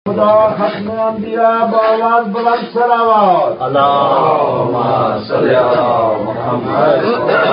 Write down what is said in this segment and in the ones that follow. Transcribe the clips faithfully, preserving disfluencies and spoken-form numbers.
خدا ختم انبیاء بآواز بلند سلاوات اللهم صل علی محمد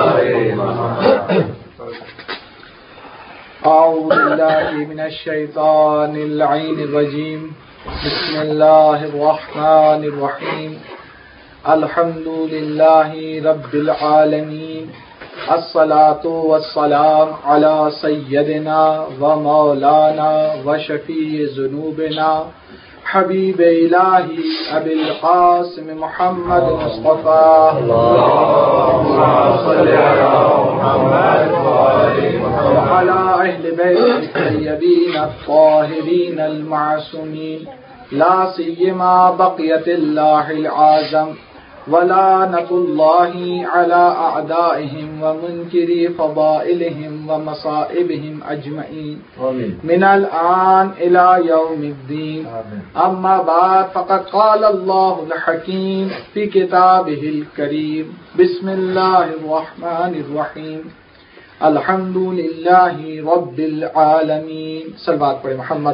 اعوذ باللہ من الشیطان اللعین الرجیم بسم اللہ الرحمن الرحیم الحمد للہ رب العالمین الصلاة والسلام على سیدنا و مولانا و شفیع ذنوبنا حبیب الہی ابی القاسم محمد مصطفیٰ وعلى اہل بیت الطیبین الطاہرین المعصومین لا سیما بقیت اللہ العظم ولعنة الله على أعدائهم ومنكري فضائلهم ومصائبهم أجمعين من الآن إلى يوم الدين. أما بعد فقد قال الله الحكيم في كتابه الكريم بسم الله الرحمن الرحيم الحمد لله رب العالمين. صلوات پڑھیں محمد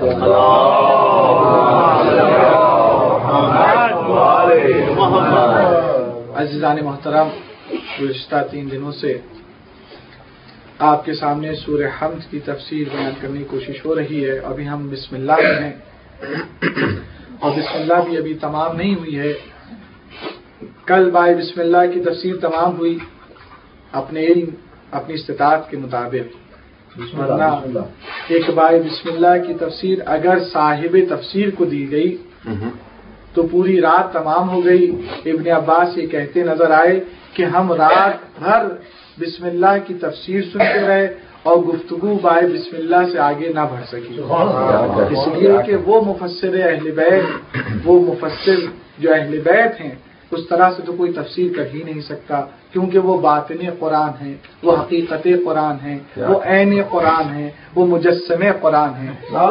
عزیزان محترم، گزشتہ تین دنوں سے آپ کے سامنے سورہ حمد کی تفسیر بیان کرنے کی کوشش ہو رہی ہے. ابھی ہم بسم اللہ میں ہیں اور بسم اللہ بھی ابھی تمام نہیں ہوئی ہے. کل بائے بسم اللہ کی تفسیر تمام ہوئی اپنے علم اپنی استطاعت کے مطابق. ایک بائے بسم اللہ کی تفسیر اگر صاحب تفسیر کو دی گئی تو پوری رات تمام ہو گئی. ابن عباس یہ کہتے نظر آئے کہ ہم رات بھر بسم اللہ کی تفسیر سنتے رہے اور گفتگو بائے بسم اللہ سے آگے نہ بڑھ سکی، اس لیے کہ وہ مفسر اہل بیت، وہ مفسر جو اہل بیت ہیں، اس طرح سے تو کوئی تفسیر کر ہی نہیں سکتا، کیونکہ وہ باطن قرآن ہیں، وہ حقیقت قرآن ہیں، وہ عین قرآن ہیں، وہ مجسم قرآن ہیں.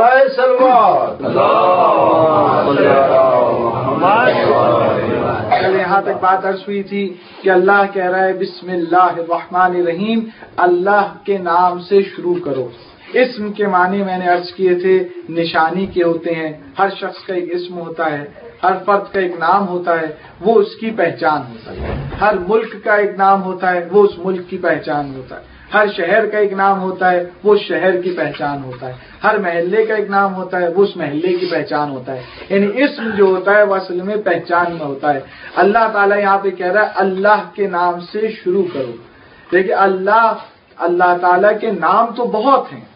کل یہاں تک بات عرض ہوئی تھی کہ اللہ کہہ رہا ہے بسم اللہ الرحمن الرحیم، اللہ کے نام سے شروع کرو. اسم کے معنی میں نے عرض کیے تھے نشانی کے ہوتے ہیں. ہر شخص کا ایک اسم ہوتا ہے، ہر فرد کا ایک نام ہوتا ہے، وہ اس کی پہچان ہوتا ہے. ہر ملک کا ایک نام ہوتا ہے، وہ اس ملک کی پہچان ہوتا ہے. ہر شہر کا ایک نام ہوتا ہے، وہ شہر کی پہچان ہوتا ہے. ہر محلے کا ایک نام ہوتا ہے، وہ اس محلے کی پہچان ہوتا ہے. یعنی اسم جو ہوتا ہے وہ اصل میں پہچان میں ہوتا ہے. اللہ تعالیٰ یہاں پہ کہہ رہا ہے اللہ کے نام سے شروع کرو. دیکھیں اللہ اللہ تعالیٰ کے نام تو بہت ہیں،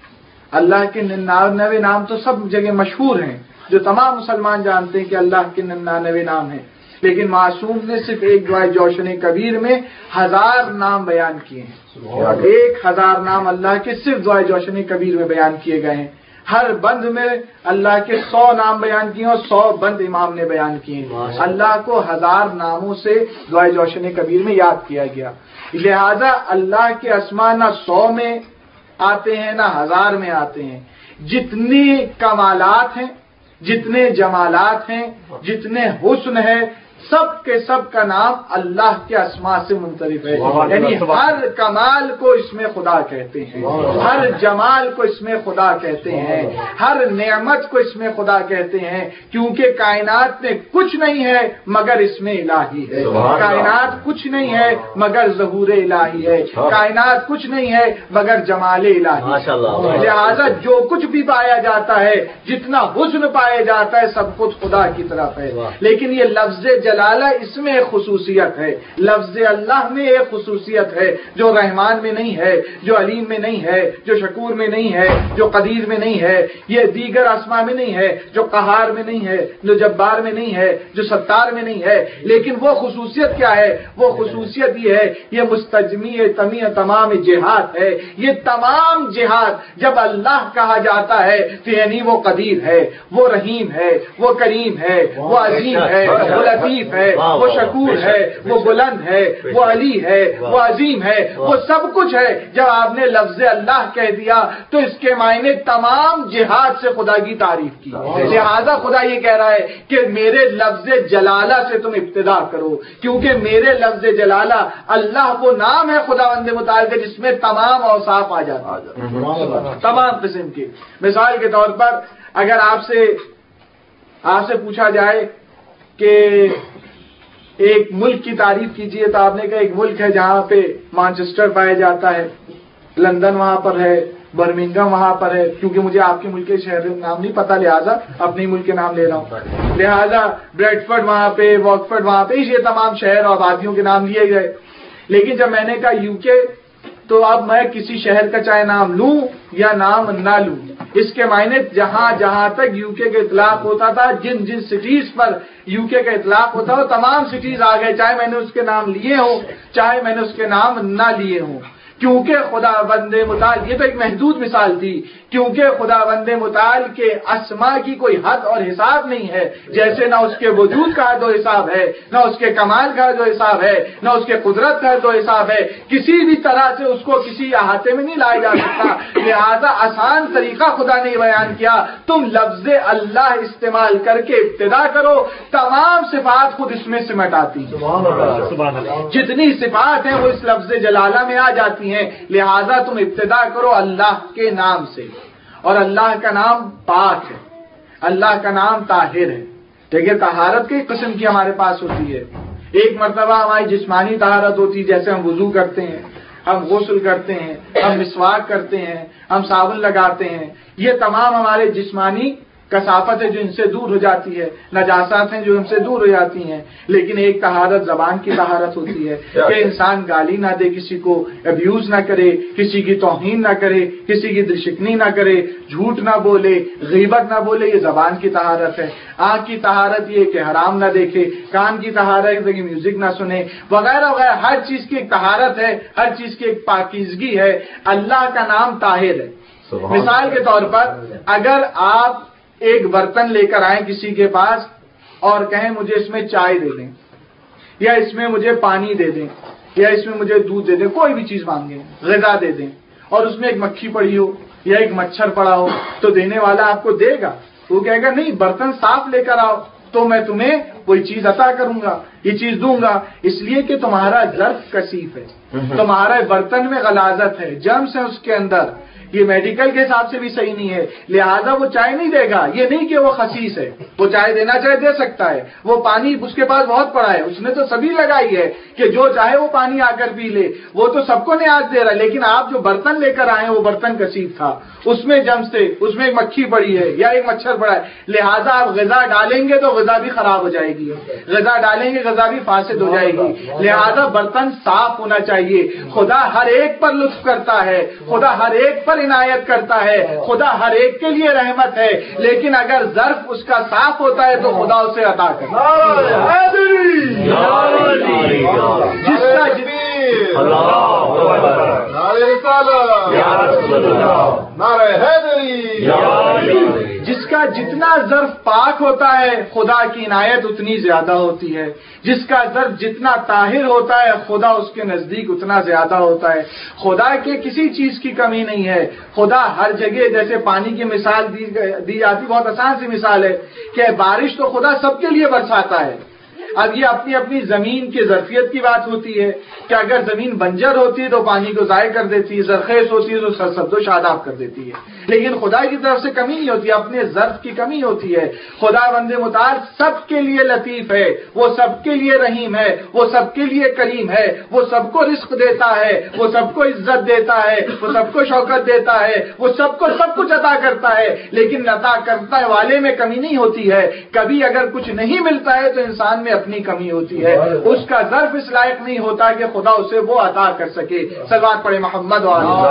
اللہ کے ننانوے نام تو سب جگہ مشہور ہیں، جو تمام مسلمان جانتے ہیں کہ اللہ کے ننانوے نام ہیں. لیکن معصوم نے صرف ایک دعائے جوشن کبیر میں ہزار نام بیان کیے ہیں. ایک ہزار نام اللہ کے صرف دعائے جوشن کبیر میں بیان کیے گئے ہیں. ہر بند میں اللہ کے سو نام بیان کیے اور سو بند امام نے بیان کیے ہیں. اللہ کو ہزار ناموں سے دعائے جوشن کبیر میں یاد کیا گیا. لہذا اللہ کے اسماء نہ سو میں آتے ہیں نہ ہزار میں آتے ہیں. جتنی کمالات ہیں، جتنے جمالات ہیں، جتنے حسن ہے، سب کے سب کا نام اللہ کے اسماء سے منطلق ہے. یعنی ہر کمال کو اس میں خدا کہتے ہیں، ہر جمال کو اس میں خدا کہتے ہیں، ہر نعمت کو اس میں خدا کہتے ہیں، کیونکہ کائنات میں کچھ نہیں ہے مگر اس میں الہی ہے. کائنات کچھ نہیں ہے مگر ظہور الہی ہے. کائنات کچھ نہیں ہے مگر جمال الہی. لہذا جو کچھ بھی پایا جاتا ہے، جتنا حسن پایا جاتا ہے، سب کچھ خدا کی طرف ہے. لیکن یہ لفظ جلالہ اس میں ایک خصوصیت ہے، لفظ اللہ میں ایک خصوصیت ہے جو رحمان میں نہیں ہے، جو علیم میں نہیں ہے، جو شکور میں نہیں ہے، جو قدیر میں نہیں ہے، یہ دیگر اسماء میں نہیں ہے، جو قہار میں نہیں ہے، جو جبار میں نہیں ہے، جو ستار میں نہیں ہے. لیکن وہ خصوصیت کیا ہے؟ وہ خصوصیت یہ ہے، یہ مستجمی تمی تمام جہاد ہے. یہ تمام جہاد جب اللہ کہا جاتا ہے تو یعنی وہ قدیر ہے، وہ رحیم ہے، وہ کریم ہے، وہ عظیم ہے، وہ لطیف ہے، وہ شکور ہے، وہ بلند ہے، وہ علی ہے، وہ عظیم ہے، وہ سب کچھ ہے. جب آپ نے لفظ اللہ کہہ دیا تو اس کے معنی تمام جہاد سے خدا کی تعریف کی. لہذا خدا یہ کہہ رہا ہے کہ میرے لفظ جلالہ سے تم ابتدا کرو، کیونکہ میرے لفظ جلالہ اللہ وہ نام ہے خداوند متعال جس میں تمام اوصاف آ جاتے ہیں، تمام قسم کے. مثال کے طور پر اگر آپ سے آپ سے پوچھا جائے کہ ایک ملک کی تعریف کیجئے تو آپ نے کہا ایک ملک ہے جہاں پہ مانچسٹر پایا جاتا ہے، لندن وہاں پر ہے، برمنگم وہاں پر ہے، کیونکہ مجھے آپ کے ملک کے شہر کا نام نہیں پتا لہٰذا اپنے ملک کے نام لے رہا ہوں، لہٰذا بریڈفرڈ وہاں پہ، واکفرڈ وہاں پہ، یہ تمام شہر اور آبادیوں کے نام لیے گئے. لیکن جب میں نے کہا یو کے تو اب میں کسی شہر کا چاہے نام لوں یا نام نہ لوں، اس کے معنی جہاں جہاں تک یو کے کا اطلاق ہوتا تھا، جن جن سٹیز پر یو کے کا اطلاق ہوتا وہ تمام سٹیز آ گئے، چاہے میں نے اس کے نام لیے ہوں چاہے میں نے اس کے نام نہ لیے ہوں. کیونکہ خدا بند متعال، یہ تو ایک محدود مثال تھی، کیونکہ خدا بند متعال کے اسماء کی کوئی حد اور حساب نہیں ہے، جیسے نہ اس کے وجود کا حد و حساب ہے، نہ اس کے کمال کا حد و حساب ہے، نہ اس کے قدرت کا حد و حساب ہے، کسی بھی طرح سے اس کو کسی احاطے میں نہیں لایا جا سکتا. لہذا آسان طریقہ خدا نے بیان کیا، تم لفظ اللہ استعمال کر کے ابتدا کرو، تمام صفات خود اس میں سمٹ آتی ہیں، جتنی صفات ہیں وہ اس لفظ جلالہ میں آ جاتی ہیں. لہذا تم ابتدا کرو اللہ کے نام سے، اور اللہ کا نام پاک ہے، اللہ کا نام طاہر ہے. دیکھیے طہارت کئی قسم کی ہمارے پاس ہوتی ہے. ایک مرتبہ ہماری جسمانی طہارت ہوتی ہے، جیسے ہم وضو کرتے ہیں، ہم غسل کرتے ہیں، ہم مسواک کرتے ہیں، ہم صابن لگاتے ہیں، یہ تمام ہمارے جسمانی کثافت ہے جو ان سے دور ہو جاتی ہے، نجاسات ہیں جو ان سے دور ہو جاتی ہیں. لیکن ایک طہارت زبان کی طہارت ہوتی ہے کہ انسان گالی نہ دے، کسی کو ابیوز نہ کرے، کسی کی توہین نہ کرے، کسی کی دلشکنی نہ کرے، جھوٹ نہ بولے، غیبت نہ بولے، یہ زبان کی طہارت ہے. آنکھ کی طہارت یہ کہ حرام نہ دیکھے، کان کی طہارت ہے کہ میوزک نہ سنے، وغیرہ وغیرہ. ہر چیز کی ایک طہارت ہے، ہر چیز کی ایک پاکیزگی ہے. اللہ کا نام طاہر ہے. مثال کے طور پر اگر آپ ایک برتن لے کر آئیں کسی کے پاس اور کہیں مجھے اس میں چائے دے دیں، یا اس میں مجھے پانی دے دیں، یا اس میں مجھے دودھ دے دیں، کوئی بھی چیز مانگیں، غذا دے دیں، اور اس میں ایک مکھی پڑی ہو یا ایک مچھر پڑا ہو، تو دینے والا آپ کو دے گا؟ وہ کہے گا نہیں، برتن صاف لے کر آؤ تو میں تمہیں کوئی چیز عطا کروں گا، یہ چیز دوں گا. اس لیے کہ تمہارا ظرف کثیف ہے، تمہارے برتن میں غلاظت ہے، جرمس ہیں اس کے اندر، یہ میڈیکل کے حساب سے بھی صحیح نہیں ہے. لہذا وہ چائے نہیں دے گا. یہ نہیں کہ وہ خسیس ہے، وہ چائے دینا چاہے دے سکتا ہے. وہ پانی اس کے پاس بہت پڑا ہے، اس نے تو سبھی لگائی ہے کہ جو چاہے وہ پانی آ کر پی لے، وہ تو سب کو نیاز دے رہا ہے. لیکن آپ جو برتن لے کر آئے وہ برتن کثیف تھا، اس میں جمس تھے، اس میں ایک مکھی پڑی ہے یا ایک مچھر پڑا ہے. لہذا آپ غذا ڈالیں گے تو غذا بھی خراب ہو جائے گی، غذا ڈالیں گے غذا بھی فاسد ہو جائے گی. لہذا برتن صاف ہونا چاہیے. خدا ہر ایک پر لطف کرتا ہے، خدا ہر ایک پر عنایت کرتا ہے، خدا ہر ایک کے لیے رحمت ہے. لیکن اگر ظرف اس کا صاف ہوتا ہے تو خدا اسے عطا کرتا ہے. جس کا جس کا جتنا ظرف پاک ہوتا ہے خدا کی عنایت اتنی زیادہ ہوتی ہے. جس کا ظرف جتنا طاہر ہوتا ہے خدا اس کے نزدیک اتنا زیادہ ہوتا ہے. خدا کے کسی چیز کی کمی نہیں ہے. خدا ہر جگہ، جیسے پانی کی مثال دی جاتی، بہت آسان سی مثال ہے کہ بارش تو خدا سب کے لیے برساتا ہے. اب یہ اپنی اپنی زمین کی ظرفیت کی بات ہوتی ہے کہ اگر زمین بنجر ہوتی ہے تو پانی کو ضائع کر دیتی ہے، زرخیز ہوتی ہے تو سرسبز و شاداب کر دیتی ہے. لیکن خدا کی طرف سے کمی نہیں ہوتی، اپنے ظرف کی کمی ہوتی ہے. خدا بند متعال سب کے لیے لطیف ہے، وہ سب کے لیے رحیم ہے، وہ سب کے لیے کریم ہے، وہ سب کو رزق دیتا ہے، وہ سب کو عزت دیتا ہے، وہ سب کو شوکت دیتا ہے، وہ سب کو سب کچھ عطا کرتا ہے. لیکن عطا کرتا والے میں کمی نہیں ہوتی ہے. کبھی اگر کچھ نہیں ملتا ہے تو انسان میں اپنی کمی ہوتی ہے، اس کا ظرف اس لائق نہیں ہوتا کہ خدا اسے وہ عطا کر سکے. صلوات پڑھے محمد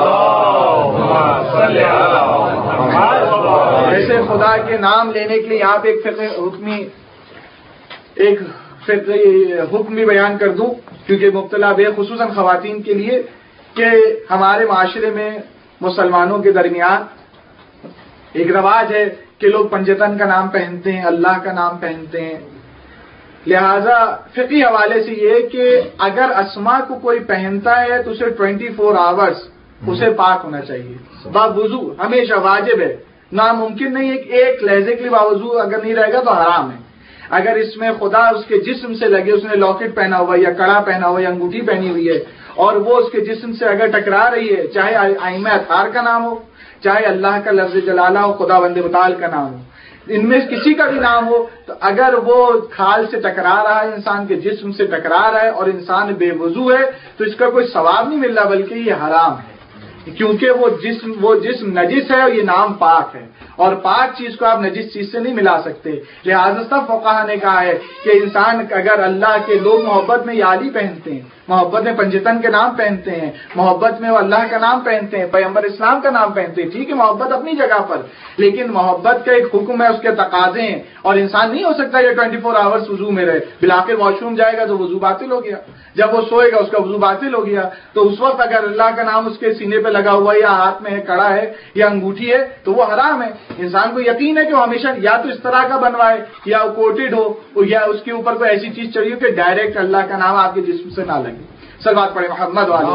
ایسے خدا کے نام لینے کے لیے یہاں پہ ایک فقہ حکمی ایک فقہ حکم بھی بیان کر دوں، کیونکہ مبتلا بے خصوصاً خواتین کے لیے، کہ ہمارے معاشرے میں مسلمانوں کے درمیان ایک رواج ہے کہ لوگ پنجتن کا نام پہنتے ہیں، اللہ کا نام پہنتے ہیں. لہذا فقہی حوالے سے یہ کہ اگر اسما کو کوئی پہنتا ہے تو اسے ٹوینٹی فور آورس اسے پاک ہونا چاہیے، باوضو، ہمیشہ واجب ہے. ناممکن نہیں ہے کہ ایک لہجے کے لیے باوضو اگر نہیں رہے گا تو حرام ہے. اگر اس میں خدا اس کے جسم سے لگے، اس نے لاکٹ پہنا ہوا یا کڑا پہنا ہوا یا انگوٹھی پہنی ہوئی ہے، اور وہ اس کے جسم سے اگر ٹکرا رہی ہے، چاہے ائمہ اطہار کا نام ہو، چاہے اللہ کا لفظ جلالہ ہو، خدا بند متعال کا نام ہو، ان میں کسی کا بھی نام ہو تو اگر وہ کھال سے ٹکرا رہا ہے، انسان کے جسم سے ٹکرا رہا ہے اور انسان بے وضو ہے تو اس کا کوئی ثواب نہیں مل رہا بلکہ یہ حرام ہے، کیونکہ وہ جسم وہ جسم نجس ہے اور یہ نام پاک ہے، اور پاک چیز کو آپ نجس چیز سے نہیں ملا سکتے۔ لہٰذا سب فقہا نے کہا ہے کہ انسان اگر اللہ کے لوگ محبت میں یالی پہنتے ہیں، محبت میں پنجتن کے نام پہنتے ہیں، محبت میں وہ اللہ کا نام پہنتے ہیں، پیغمبر اسلام کا نام پہنتے ہیں، ٹھیک ہے محبت اپنی جگہ پر، لیکن محبت کا ایک حکم ہے، اس کے تقاضے ہیں، اور انسان نہیں ہو سکتا یہ ٹوئنٹی فور آورس وضو میں رہے، بالآخر واش روم جائے گا تو وضو باطل ہو گیا، جب وہ سوئے گا اس کا وضو باطل ہو گیا، تو اس وقت اگر اللہ کا نام اس کے سینے پہ لگا ہوا ہے یا ہاتھ میں ہے، کڑا ہے یا انگوٹھی ہے تو وہ حرام ہے۔ انسان کو یقین ہے کہ وہ ہمیشہ یا تو اس طرح کا بنوائے یا کوٹڈ ہو یا اس کے اوپر کوئی ایسی چیز چڑھی ہو کہ ڈائریکٹ اللہ کا نام آپ کے جسم سے نہ لگے۔ صلوات پڑھے محمد والے۔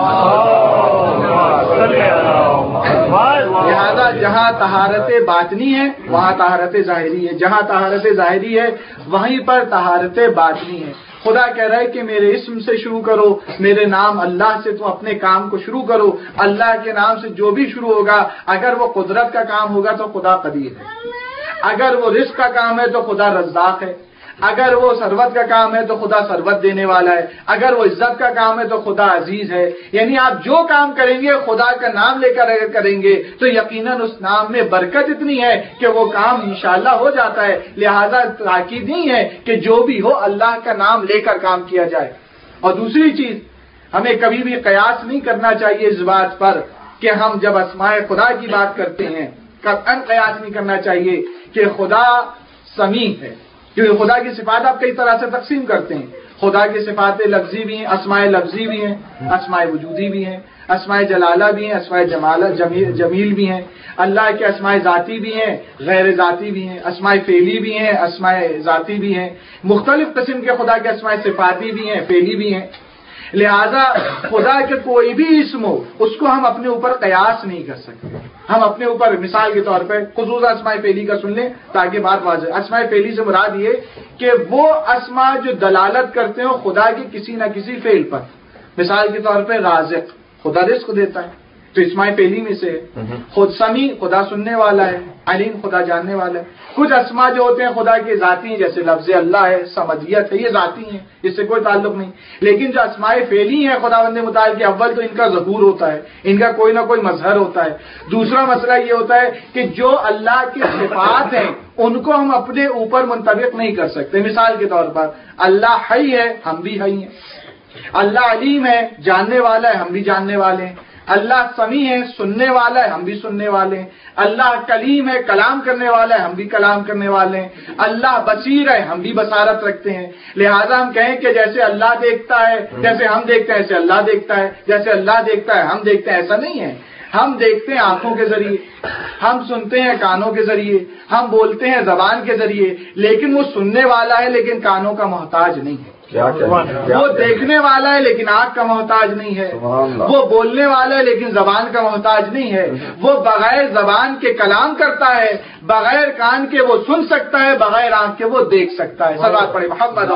لہذا جہاں طہارت باطنی ہے وہاں طہارت ظاہری ہے، جہاں طہارت ظاہری ہے وہیں پر طہارت باطنی ہے۔ خدا کہہ رہا ہے کہ میرے اسم سے شروع کرو، میرے نام اللہ سے تم اپنے کام کو شروع کرو، اللہ کے نام سے جو بھی شروع ہوگا، اگر وہ قدرت کا کام ہوگا تو خدا قدیر ہے، اگر وہ رزق کا کام ہے تو خدا رزاق ہے، اگر وہ ثروت کا کام ہے تو خدا ثروت دینے والا ہے، اگر وہ عزت کا کام ہے تو خدا عزیز ہے۔ یعنی آپ جو کام کریں گے خدا کا نام لے کر اگر کریں گے تو یقیناً اس نام میں برکت اتنی ہے کہ وہ کام انشاءاللہ ہو جاتا ہے۔ لہذا تاکید نہیں ہے کہ جو بھی ہو اللہ کا نام لے کر کام کیا جائے۔ اور دوسری چیز، ہمیں کبھی بھی قیاس نہیں کرنا چاہیے اس بات پر کہ ہم جب اسماء خدا کی بات کرتے ہیں قطعاً قیاس نہیں کرنا چاہیے کہ خدا سمیع ہے، کیونکہ خدا کی صفات آپ کئی طرح سے تقسیم کرتے ہیں۔ خدا کی صفات لفظی بھی ہیں، اسماء لفظی بھی ہیں، اسماء وجودی بھی ہیں، اسماء جلالہ بھی ہیں، اسماء جمالہ جمیل, جمیل بھی ہیں۔ اللہ کے اسماء ذاتی بھی ہیں، غیر ذاتی بھی ہیں، اسماء فعلی بھی ہیں، اسماء ذاتی بھی ہیں، مختلف قسم کے خدا کے اسماء صفاتی بھی ہیں، فعلی بھی ہیں۔ لہذا خدا کے کوئی بھی اسم ہو اس کو ہم اپنے اوپر قیاس نہیں کر سکتے۔ ہم اپنے اوپر مثال کے طور پہ خصوصا اسماء فعلی کا سن لیں تاکہ بات واضح۔ اسماء فعلی سے مراد یہ کہ وہ اسماء جو دلالت کرتے ہیں خدا کے کسی نہ کسی فعل پر۔ مثال کے طور پہ رازق، خدا رزق دیتا ہے تو اسماء فعلی میں سے خود سمیع، خدا سننے والا ہے، علیم، خدا جاننے والا ہے۔ کچھ اسماء جو ہوتے ہیں خدا کے ذاتی ہیں، جیسے لفظ اللہ ہے، سمدیت ہے، یہ ذاتی ہیں، اس سے کوئی تعلق نہیں۔ لیکن جو اسماء فعلی ہیں خدا بند متعال کے، اول تو ان کا ظہور ہوتا ہے، ان کا کوئی نہ کوئی مظہر ہوتا ہے۔ دوسرا مسئلہ یہ ہوتا ہے کہ جو اللہ کی صفات ہیں ان کو ہم اپنے اوپر منطبق نہیں کر سکتے۔ مثال کے طور پر اللہ حی ہے، ہم بھی حی ہیں۔ اللہ علیم ہے، جاننے والا ہے، ہم بھی جاننے والے ہیں۔ اللہ سمیع ہے، سننے والا ہے، ہم بھی سننے والے ہیں۔ اللہ کلیم ہے، کلام کرنے والا ہے، ہم بھی کلام کرنے والے ہیں۔ اللہ بصیر ہے، ہم بھی بصارت رکھتے ہیں۔ لہذا ہم کہیں کہ جیسے اللہ دیکھتا ہے، جیسے ہم دیکھتے ہیں ایسے اللہ دیکھتا ہے، جیسے اللہ دیکھتا ہے ہم دیکھتے ہیں، ایسا نہیں ہے۔ ہم دیکھتے ہیں آنکھوں کے ذریعے، ہم سنتے ہیں کانوں کے ذریعے، ہم بولتے ہیں زبان کے ذریعے، لیکن وہ سننے والا ہے لیکن کانوں کا محتاج نہیں ہے۔ وہ دیکھنے والا ہے لیکن آنکھ کا محتاج نہیں ہے، وہ بولنے والا ہے لیکن زبان کا محتاج نہیں ہے، وہ بغیر زبان کے کلام کرتا ہے، بغیر کان کے وہ سن سکتا ہے، بغیر آنکھ کے وہ دیکھ سکتا ہے۔ صلوات پڑھے محمد۔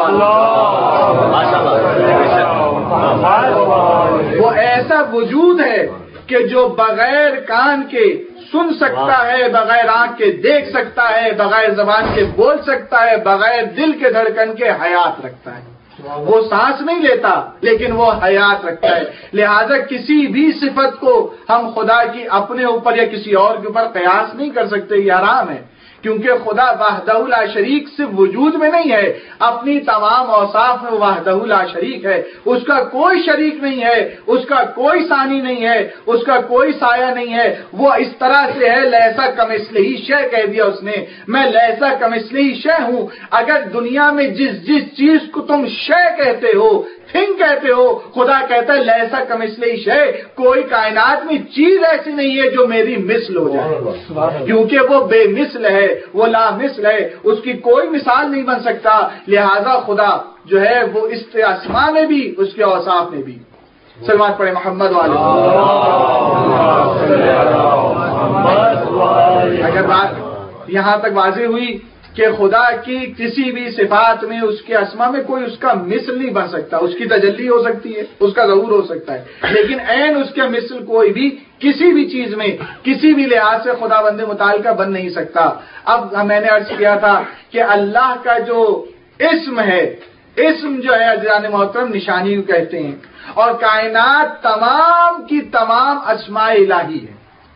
وہ ایسا وجود ہے کہ جو بغیر کان کے سن سکتا ہے، بغیر آنکھ کے دیکھ سکتا ہے، بغیر زبان کے بول سکتا ہے، بغیر دل کے دھڑکن کے حیات رکھتا ہے۔ وہ سانس نہیں لیتا لیکن وہ حیات رکھتا ہے۔ لہذا کسی بھی صفت کو ہم خدا کی اپنے اوپر یا کسی اور کے اوپر قیاس نہیں کر سکتے، یہ حرام ہے، کیونکہ خدا وحدہ لا شریک صرف وجود میں نہیں ہے، اپنی تمام اوصاف میں وحدہ لا شریک ہے۔ اس کا کوئی شریک نہیں ہے، اس کا کوئی ثانی نہیں ہے، اس کا کوئی سایہ نہیں ہے۔ وہ اس طرح سے ہے، لیسا کمثلہ شیء کہہ دیا اس نے، میں لیسا کمثلہ شیء ہوں۔ اگر دنیا میں جس جس چیز کو تم شیء کہتے ہو، تھنگ کہتے ہو، خدا کہتا ہے لیسا کمثلہ شیء، کوئی کائنات میں چیز ایسی نہیں ہے جو میری مثل ہو جائے، کیونکہ وہ بے مثل ہے، وہ لا مثل ہے، اس کی کوئی مثال نہیں بن سکتا۔ لہذا خدا جو ہے وہ اس اسماء میں بھی، اس کے اوصاف میں بھی۔ صلوات پڑھے محمد والے۔ اگر بات یہاں تک واضح ہوئی کہ خدا کی کسی بھی صفات میں، اس کے اسما میں کوئی اس کا مثل نہیں بن سکتا. اس کی تجلی ہو سکتی ہے، اس کا ظہور ہو سکتا ہے، لیکن عین اس کے مثل کوئی بھی کسی بھی چیز میں کسی بھی لحاظ سے خدا بند متعلقہ بن نہیں سکتا. اب میں نے عرض کیا تھا کہ اللہ کا جو اسم ہے، اسم جو ہے عزیزان محترم نشانی کو کہتے ہیں، اور کائنات تمام کی تمام اسماء الہی ہے.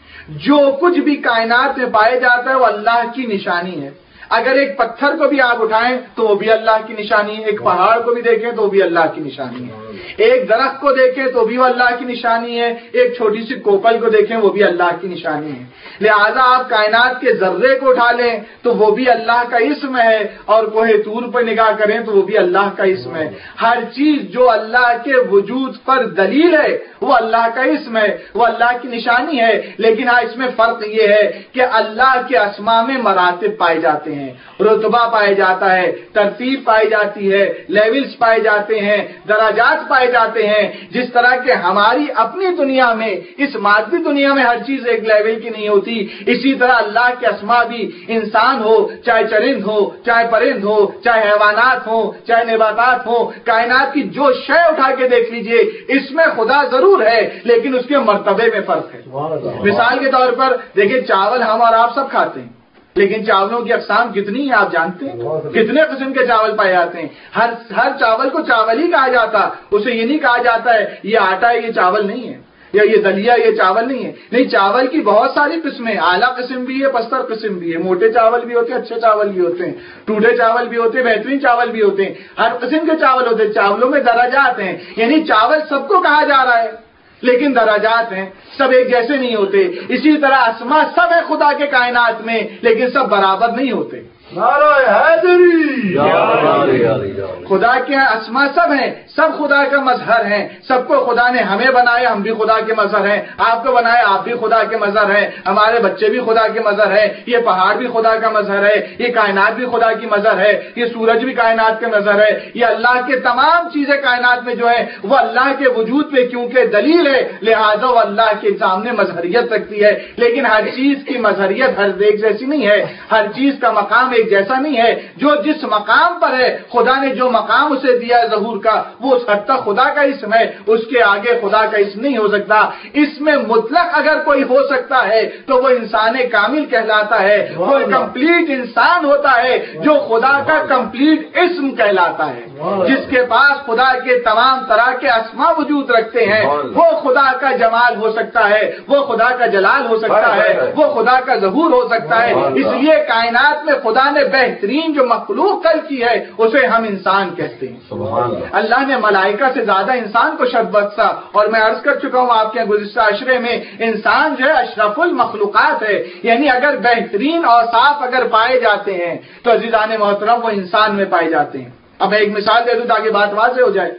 جو کچھ بھی کائنات میں پائے جاتا ہے وہ اللہ کی نشانی ہے. اگر ایک پتھر کو بھی آپ اٹھائیں تو وہ بھی اللہ کی نشانی ہے، ایک پہاڑ کو بھی دیکھیں تو وہ بھی اللہ کی نشانی ہے، ایک درخت کو دیکھیں تو بھی وہ اللہ کی نشانی ہے، ایک چھوٹی سی کوپل کو دیکھیں وہ بھی اللہ کی نشانی ہے. لہذا آپ کائنات کے ذرے کو اٹھا لیں تو وہ بھی اللہ کا اسم ہے، اور کوہ طور پر نگاہ کریں تو وہ بھی اللہ کا اسم ہے. ہر چیز جو اللہ کے وجود پر دلیل ہے وہ اللہ کا اسم ہے، وہ اللہ کی نشانی ہے. لیکن ہاں اس میں فرق یہ ہے کہ اللہ کے اسما میں مراتب پائے جاتے ہیں، رتبہ پایا جاتا ہے، ترتیب پائی جاتی ہے، لیولز پائے جاتے ہیں، درجات پائے جاتے ہیں. جس طرح کہ ہماری اپنی دنیا میں، اس مادی دنیا میں ہر چیز ایک لیول کی نہیں ہوتی، اسی طرح اللہ کے اسما بھی، انسان ہو چاہے چرند ہو چاہے پرند ہو چاہے حیوانات ہو چاہے نباتات ہو، کائنات کی جو شے اٹھا کے دیکھ لیجئے اس میں خدا ضرور ہے لیکن اس کے مرتبے میں فرق ہے. مثال کے طور پر دیکھیں، چاول ہم اور آپ سب کھاتے ہیں، لیکن چاولوں کی اقسام کتنی ہیں آپ جانتے ہیں؟ کتنے قسم کے چاول پائے جاتے ہیں. ہر ہر چاول کو چاول ہی کہا جاتا، اسے یہ نہیں کہا جاتا ہے یہ آٹا ہے یہ چاول نہیں ہے، یا یہ دلیا یہ چاول نہیں ہے. نہیں، چاول کی بہت ساری قسمیں، اعلیٰ قسم بھی ہے، پستر قسم بھی ہے، موٹے چاول بھی ہوتے ہیں، اچھے چاول بھی ہوتے ہیں، ٹوٹے چاول بھی ہوتے ہیں، بہترین چاول بھی ہوتے ہیں، ہر قسم کے چاول ہوتے ہیں. چاولوں میں درجات ہیں، یعنی چاول سب کو کہا جا رہا ہے لیکن درجات ہیں، سب ایک جیسے نہیں ہوتے. اسی طرح اسما سب ہے خدا کے کائنات میں لیکن سب برابر نہیں ہوتے. نعرہ حیدری، خدا کے اسما سب ہیں، سب خدا کا مظہر ہیں. سب کو خدا نے ہمیں بنایا، ہم بھی خدا کے مظہر ہیں. آپ کو بنایا، آپ بھی خدا کے مظہر ہیں. ہمارے بچے بھی خدا کے مظہر ہیں. یہ پہاڑ بھی خدا کا مظہر ہے. یہ کائنات بھی خدا کی مظہر ہے. یہ سورج بھی کائنات کے مظہر ہے. یہ اللہ کے تمام چیزیں کائنات میں جو ہے وہ اللہ کے وجود پہ کیونکہ دلیل ہے، لہذا وہ اللہ کے سامنے مظہریت رکھتی ہے. لیکن ہر چیز کی مظہریت ہر ایک جیسی نہیں ہے، ہر چیز کا مقام ایک جیسا نہیں ہے. جو جس مقام پر ہے، خدا نے جو مقام اسے دیا ہے ظہور کا، وہ اس حد تک خدا کا اسم ہے، اس کے آگے خدا کا اسم نہیں ہو سکتا. اس میں مطلق اگر کوئی ہو سکتا ہے تو وہ انسان کامل کہلاتا ہے، وہ کمپلیٹ انسان ہوتا ہے جو خدا کا کمپلیٹ اسم کہلاتا ہے. جس کے پاس خدا کے تمام طرح کے اسما وجود رکھتے ہیں وہ خدا کا جمال ہو سکتا ہے، وہ خدا کا جلال ہو سکتا ہے، وہ خدا کا ظہور ہو سکتا ہے. اس لیے کائنات میں خدا نے بہترین جو مخلوق کل کی ہے اسے ہم انسان کہتے ہیں. اللہ نے ملائکہ سے زیادہ انسان کو شرف بخشا، اور میں عرض کر چکا ہوں آپ کے گزشتہ عشرے میں، انسان جو ہے اشرف المخلوقات ہے. یعنی اگر بہترین اوصاف اگر پائے جاتے ہیں تو عزیزان محترم وہ انسان میں پائے جاتے ہیں. اب میں ایک مثال دے دوں تاکہ بات واضح ہو جائے.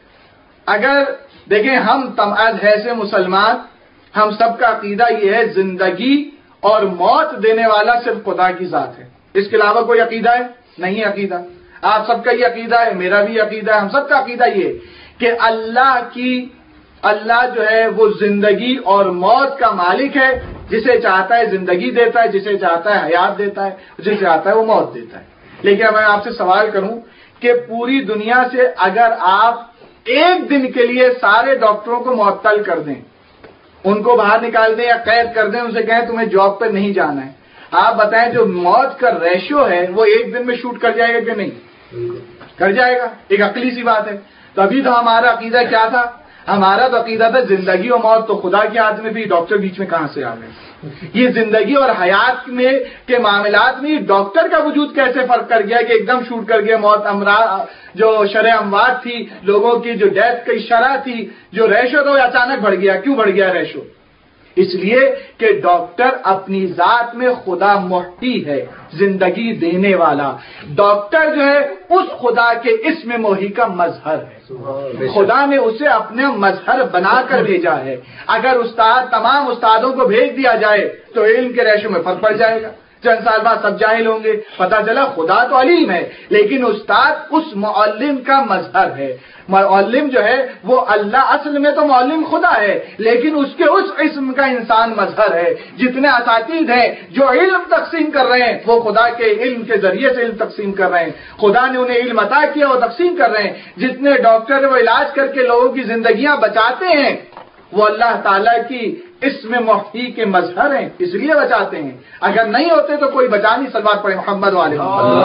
اگر دیکھیں ہم تمام ایسے مسلمان، ہم سب کا عقیدہ یہ ہے زندگی اور موت دینے والا صرف خدا کی ذات ہے. اس کے علاوہ کوئی عقیدہ ہے؟ نہیں عقیدہ. آپ سب کا یہ عقیدہ ہے، میرا بھی عقیدہ ہے، ہم سب کا عقیدہ یہ کہ اللہ کی اللہ جو ہے وہ زندگی اور موت کا مالک ہے. جسے چاہتا ہے زندگی دیتا ہے، جسے چاہتا ہے حیات دیتا ہے، جسے چاہتا ہے وہ موت دیتا ہے. لیکن میں آپ سے سوال کروں کہ پوری دنیا سے اگر آپ ایک دن کے لیے سارے ڈاکٹروں کو معطل کر دیں، ان کو باہر نکال دیں یا قید کر دیں، ان سے کہیں تمہیں جاب پہ نہیں جانا ہے، آپ بتائیں جو موت کا ریشو ہے وہ ایک دن میں شوٹ کر جائے گا کہ نہیں؟ کر جائے گا. ایک عقلی سی بات ہے. تو ابھی تو ہمارا عقیدہ کیا تھا؟ ہمارا تو عقیدہ تھا زندگی اور موت تو خدا کے ہاتھ میں بھی، ڈاکٹر بیچ میں کہاں سے آ گئے؟ یہ زندگی اور حیات میں کے معاملات میں ڈاکٹر کا وجود کیسے فرق کر گیا کہ ایک دم شوٹ کر گیا؟ موت امراض جو شرح اموات تھی، لوگوں کی جو ڈیتھ کی شرح تھی، جو ریشو تھا وہ اچانک بڑھ گیا. کیوں بڑھ گیا ریشو؟ اس لیے کہ ڈاکٹر اپنی ذات میں خدا محی ہے، زندگی دینے والا. ڈاکٹر جو ہے اس خدا کے اسم محی کا مظہر ہے. خدا نے اسے اپنے مظہر بنا کر بھیجا ہے. اگر استاد تمام استادوں کو بھیج دیا جائے تو علم کے ریشو میں فرق پڑ جائے گا. چند سال بعد سب جاہل ہوں گے. پتہ چلا خدا تو علیم ہے لیکن استاد اس معلم کا مظہر ہے. معلم جو ہے وہ اللہ، اصل میں تو معلم خدا ہے لیکن اس کے اس اسم کا انسان مظہر ہے. جتنے اساتذہ ہیں جو علم تقسیم کر رہے ہیں وہ خدا کے علم کے ذریعے سے علم تقسیم کر رہے ہیں. خدا نے انہیں علم عطا کیا وہ تقسیم کر رہے ہیں. جتنے ڈاکٹر وہ علاج کر کے لوگوں کی زندگیاں بچاتے ہیں وہ اللہ تعالیٰ کی اسم محی کے مظہر ہیں، اس لیے بچاتے ہیں. اگر نہیں ہوتے تو کوئی بچا نہیں. صلوات پڑھیں محمد والے.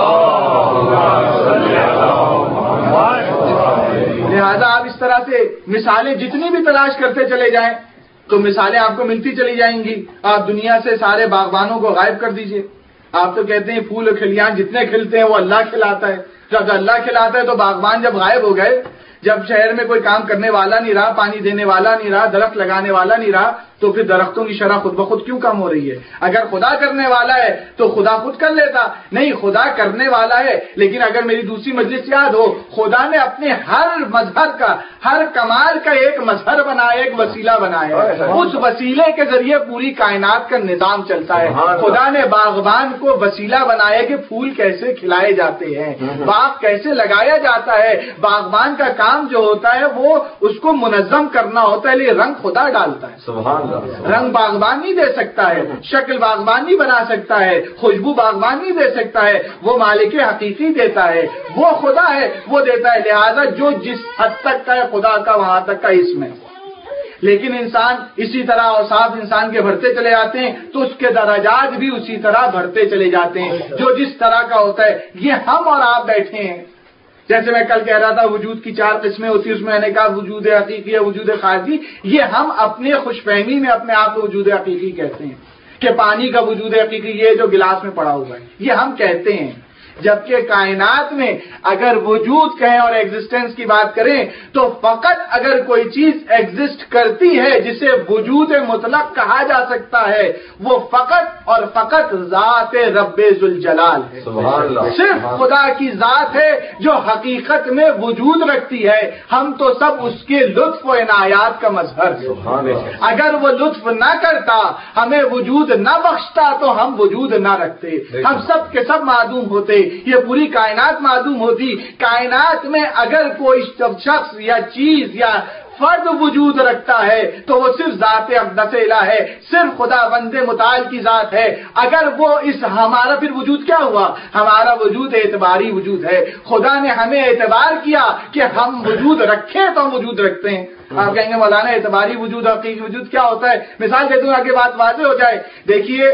لہذا آپ اس طرح سے مثالیں جتنی بھی تلاش کرتے چلے جائیں تو مثالیں آپ کو ملتی چلی جائیں گی. آپ دنیا سے سارے باغبانوں کو غائب کر دیجئے. آپ تو کہتے ہیں پھول و کھلیان جتنے کھلتے ہیں وہ اللہ کھلاتا ہے. جب اللہ کھلاتا ہے تو باغبان جب غائب ہو گئے، جب شہر میں کوئی کام کرنے والا نہیں رہا، پانی دینے والا نہیں رہا، درخت لگانے والا نہیں رہا، تو پھر درختوں کی شرح خود بخود کیوں کم ہو رہی ہے؟ اگر خدا کرنے والا ہے تو خدا خود کر لیتا. نہیں، خدا کرنے والا ہے لیکن اگر میری دوسری مجلس یاد ہو، خدا نے اپنے ہر مظہر کا، ہر کمال کا ایک مظہر بنایا، ایک وسیلہ بنایا. اس وسیلے کے ذریعے پوری کائنات کا نظام چلتا ہے. خدا نے باغبان کو وسیلہ بنایا کہ پھول کیسے کھلائے جاتے ہیں، باغ کیسے لگایا جاتا ہے. باغبان کا کام جو ہوتا ہے وہ اس کو منظم کرنا ہوتا ہے لیکن رنگ خدا ڈالتا ہے. سبحان رنگ باغبان نہیں دے سکتا ہے، شکل باغبان نہیں بنا سکتا ہے، خوشبو باغبان نہیں دے سکتا ہے. وہ مالک حقیقی دیتا ہے، وہ خدا ہے، وہ دیتا ہے. لہذا جو جس حد تک کا ہے خدا کا وہاں تک کا اسم ہے. لیکن انسان اسی طرح اوصاف انسان کے بڑھتے چلے جاتے ہیں تو اس کے درجات بھی اسی طرح بڑھتے چلے جاتے ہیں جو جس طرح کا ہوتا ہے. یہ ہم اور آپ بیٹھے ہیں. جیسے میں کل کہہ رہا تھا وجود کی چار قسمیں ہوتی ہیں، اس میں میں نے کہا وجود حقیقی ہے، وجود خارجی. یہ ہم اپنے خوش فہمی میں اپنے آپ کو وجود حقیقی کہتے ہیں کہ پانی کا وجود حقیقی یہ جو گلاس میں پڑا ہوا ہے، یہ ہم کہتے ہیں. جبکہ کائنات میں اگر وجود کہیں اور ایگزسٹنس کی بات کریں تو فقط اگر کوئی چیز ایگزسٹ کرتی ہے جسے وجود مطلق کہا جا سکتا ہے وہ فقط اور فقط ذات رب ذوالجلال ہے. صرف خدا کی ذات ہے جو حقیقت میں وجود رکھتی ہے. ہم تو سب اس کے لطف و عنایات کا مظہر ہے. اگر وہ لطف نہ کرتا، ہمیں وجود نہ بخشتا تو ہم وجود نہ رکھتے، ہم سب کے سب معدوم ہوتے، یہ پوری کائنات معدوم ہوتی. کائنات میں اگر کوئی شخص یا چیز یا فرد وجود رکھتا ہے تو وہ صرف ذات اقدس الہ ہے، صرف خدا بند متعال کی ذات ہے. اگر وہ اس ہمارا پھر وجود کیا ہوا؟ ہمارا وجود اعتباری وجود ہے. خدا نے ہمیں اعتبار کیا کہ ہم وجود رکھیں تو ہم وجود رکھتے ہیں. آپ کہیں گے مولانا اعتباری وجود حقیقی وجود کیا ہوتا ہے؟ مثال دیتا ہوں آگے بات واضح ہو جائے. دیکھیے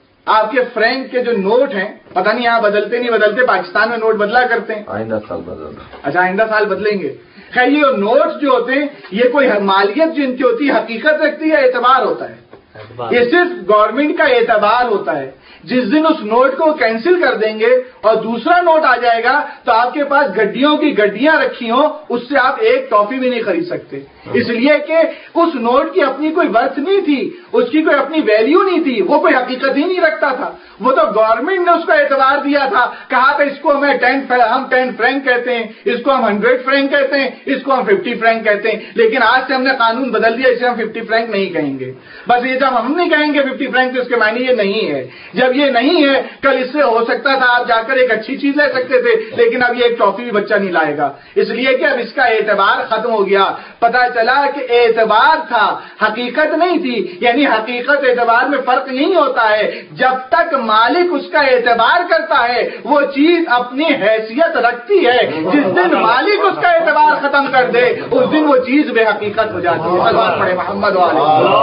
آپ کے فرینک کے جو نوٹ ہیں، پتہ نہیں یہاں بدلتے نہیں بدلتے، پاکستان میں نوٹ بدلا کرتے ہیں. آئندہ سال بدل اچھا آئندہ سال بدلیں گے. خیر یہ نوٹ جو ہوتے ہیں یہ کوئی مالیت جن کی ہوتی ہے حقیقت رکھتی ہے، اعتبار ہوتا ہے. یہ صرف گورنمنٹ کا اعتبار ہوتا ہے. جس دن اس نوٹ کو کینسل کر دیں گے اور دوسرا نوٹ آ جائے گا تو آپ کے پاس گڈیوں کی گڈیاں رکھی ہوں، اس سے آپ ایک ٹافی بھی نہیں خرید سکتے، اس لیے کہ اس نوٹ کی اپنی کوئی ورتھ نہیں تھی، اس کی کوئی اپنی ویلیو نہیں تھی، وہ کوئی حقیقت ہی نہیں رکھتا تھا. وہ تو گورنمنٹ نے اس کا اعتبار دیا تھا، کہا تھا اس کو ہمیں ٹین ہم ٹین فرینک کہتے ہیں، اس کو ہم ہنڈریڈ فرینک کہتے ہیں، اس کو ہم ففٹی فرینک کہتے ہیں. لیکن آج سے ہم نے قانون بدل دیا، اسے ہم ففٹی فرینک نہیں کہیں گے. بس یہ جب ہم نہیں کہیں گے ففٹی فرینک تو اس کے معنی یہ نہیں ہے. جب یہ نہیں ہے کل اس سے ہو سکتا تھا آپ جا کر ایک اچھی چیز لے سکتے تھے، لیکن اب یہ ایک ٹافی بھی بچہ نہیں لائے گا، اس لیے کہ اب اس کا اعتبار ختم ہو گیا. پتا چلا کہ اعتبار تھا، حقیقت نہیں تھی. یعنی حقیقت اعتبار میں فرق نہیں ہوتا ہے. جب تک مالک اس کا اعتبار کرتا ہے وہ چیز اپنی حیثیت رکھتی ہے. جس دن مالک اس کا اعتبار ختم کر دے اس دن وہ چیز بے حقیقت ہو جاتی ہے. صلوات پڑھے محمد والے.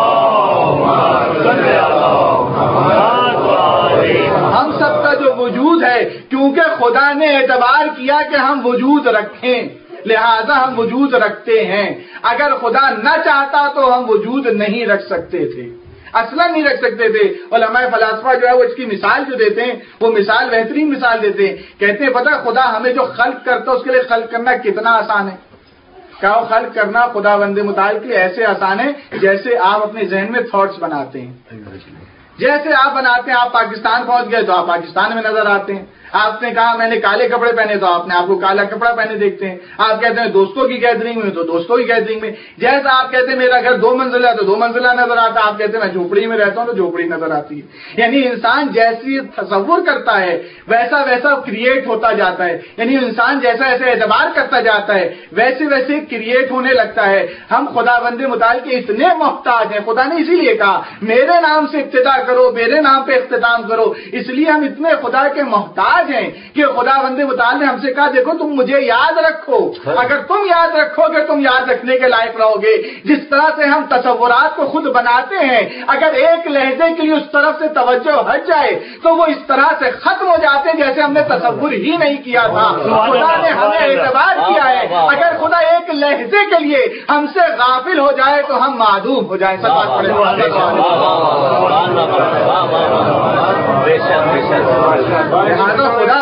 ہم سب کا جو وجود ہے کیونکہ خدا نے اعتبار کیا کہ ہم وجود رکھیں، لہذا ہم وجود رکھتے ہیں. اگر خدا نہ چاہتا تو ہم وجود نہیں رکھ سکتے تھے، اصلا نہیں رکھ سکتے تھے. علماء فلاسفہ جو ہے وہ اس کی مثال جو دیتے ہیں وہ مثال بہترین مثال دیتے ہیں. کہتے ہیں پتہ خدا ہمیں جو خلق کرتا ہے اس کے لیے خلق کرنا کتنا آسان ہے. کہا خلق کرنا خدا بند متعال کے لیے ایسے آسان ہے جیسے آپ اپنے ذہن میں تھاٹس بناتے ہیں. جیسے آپ بناتے ہیں، آپ پاکستان پہنچ گئے تو آپ پاکستان میں نظر آتے ہیں، آپ نے کہا میں نے کالے کپڑے پہنے تو آپ نے آپ کو کالا کپڑا پہنے دیکھتے ہیں. آپ کہتے ہیں دوستوں کی گیدرنگ میں تو دوستوں کی گیدرنگ میں. جیسا آپ کہتے ہیں میرا گھر دو منزلہ تو دو منزلہ نظر آتا, آپ کہتے ہیں میں جھوپڑی میں رہتا ہوں تو جھوپڑی نظر آتی ہے. یعنی انسان جیسی تصور کرتا ہے ویسا ویسا کریٹ ہوتا جاتا ہے. یعنی انسان جیسا ایسا اعتبار کرتا جاتا ہے ویسے ویسے کریٹ ہونے لگتا ہے. ہم خدا بند متعال کے اتنے محتاج ہیں. خدا نے اسی لیے کہا میرے نام سے ابتدا کرو, میرے نام پہ اختتام کرو. اس لیے ہم اتنے خدا کے محتاج ہیں کہ خدا بند متعال نے ہم سے کہا دیکھو تم مجھے یاد رکھو. اگر تم یاد رکھو گے تم یاد رکھنے کے لائق رہو گے. جس طرح سے ہم تصورات کو خود بناتے ہیں اگر ایک لہجے کے لیے اس طرف سے توجہ ہٹ جائے تو وہ اس طرح سے ختم ہو جاتے ہیں جیسے ہم نے تصور ہی نہیں کیا تھا. خدا نے ہمیں اعتبار کیا ہے. اگر خدا ایک لہجے کے لیے ہم سے غافل ہو جائے تو ہم معدوم ہو جائیں. سب بات پڑے لہٰذا خدا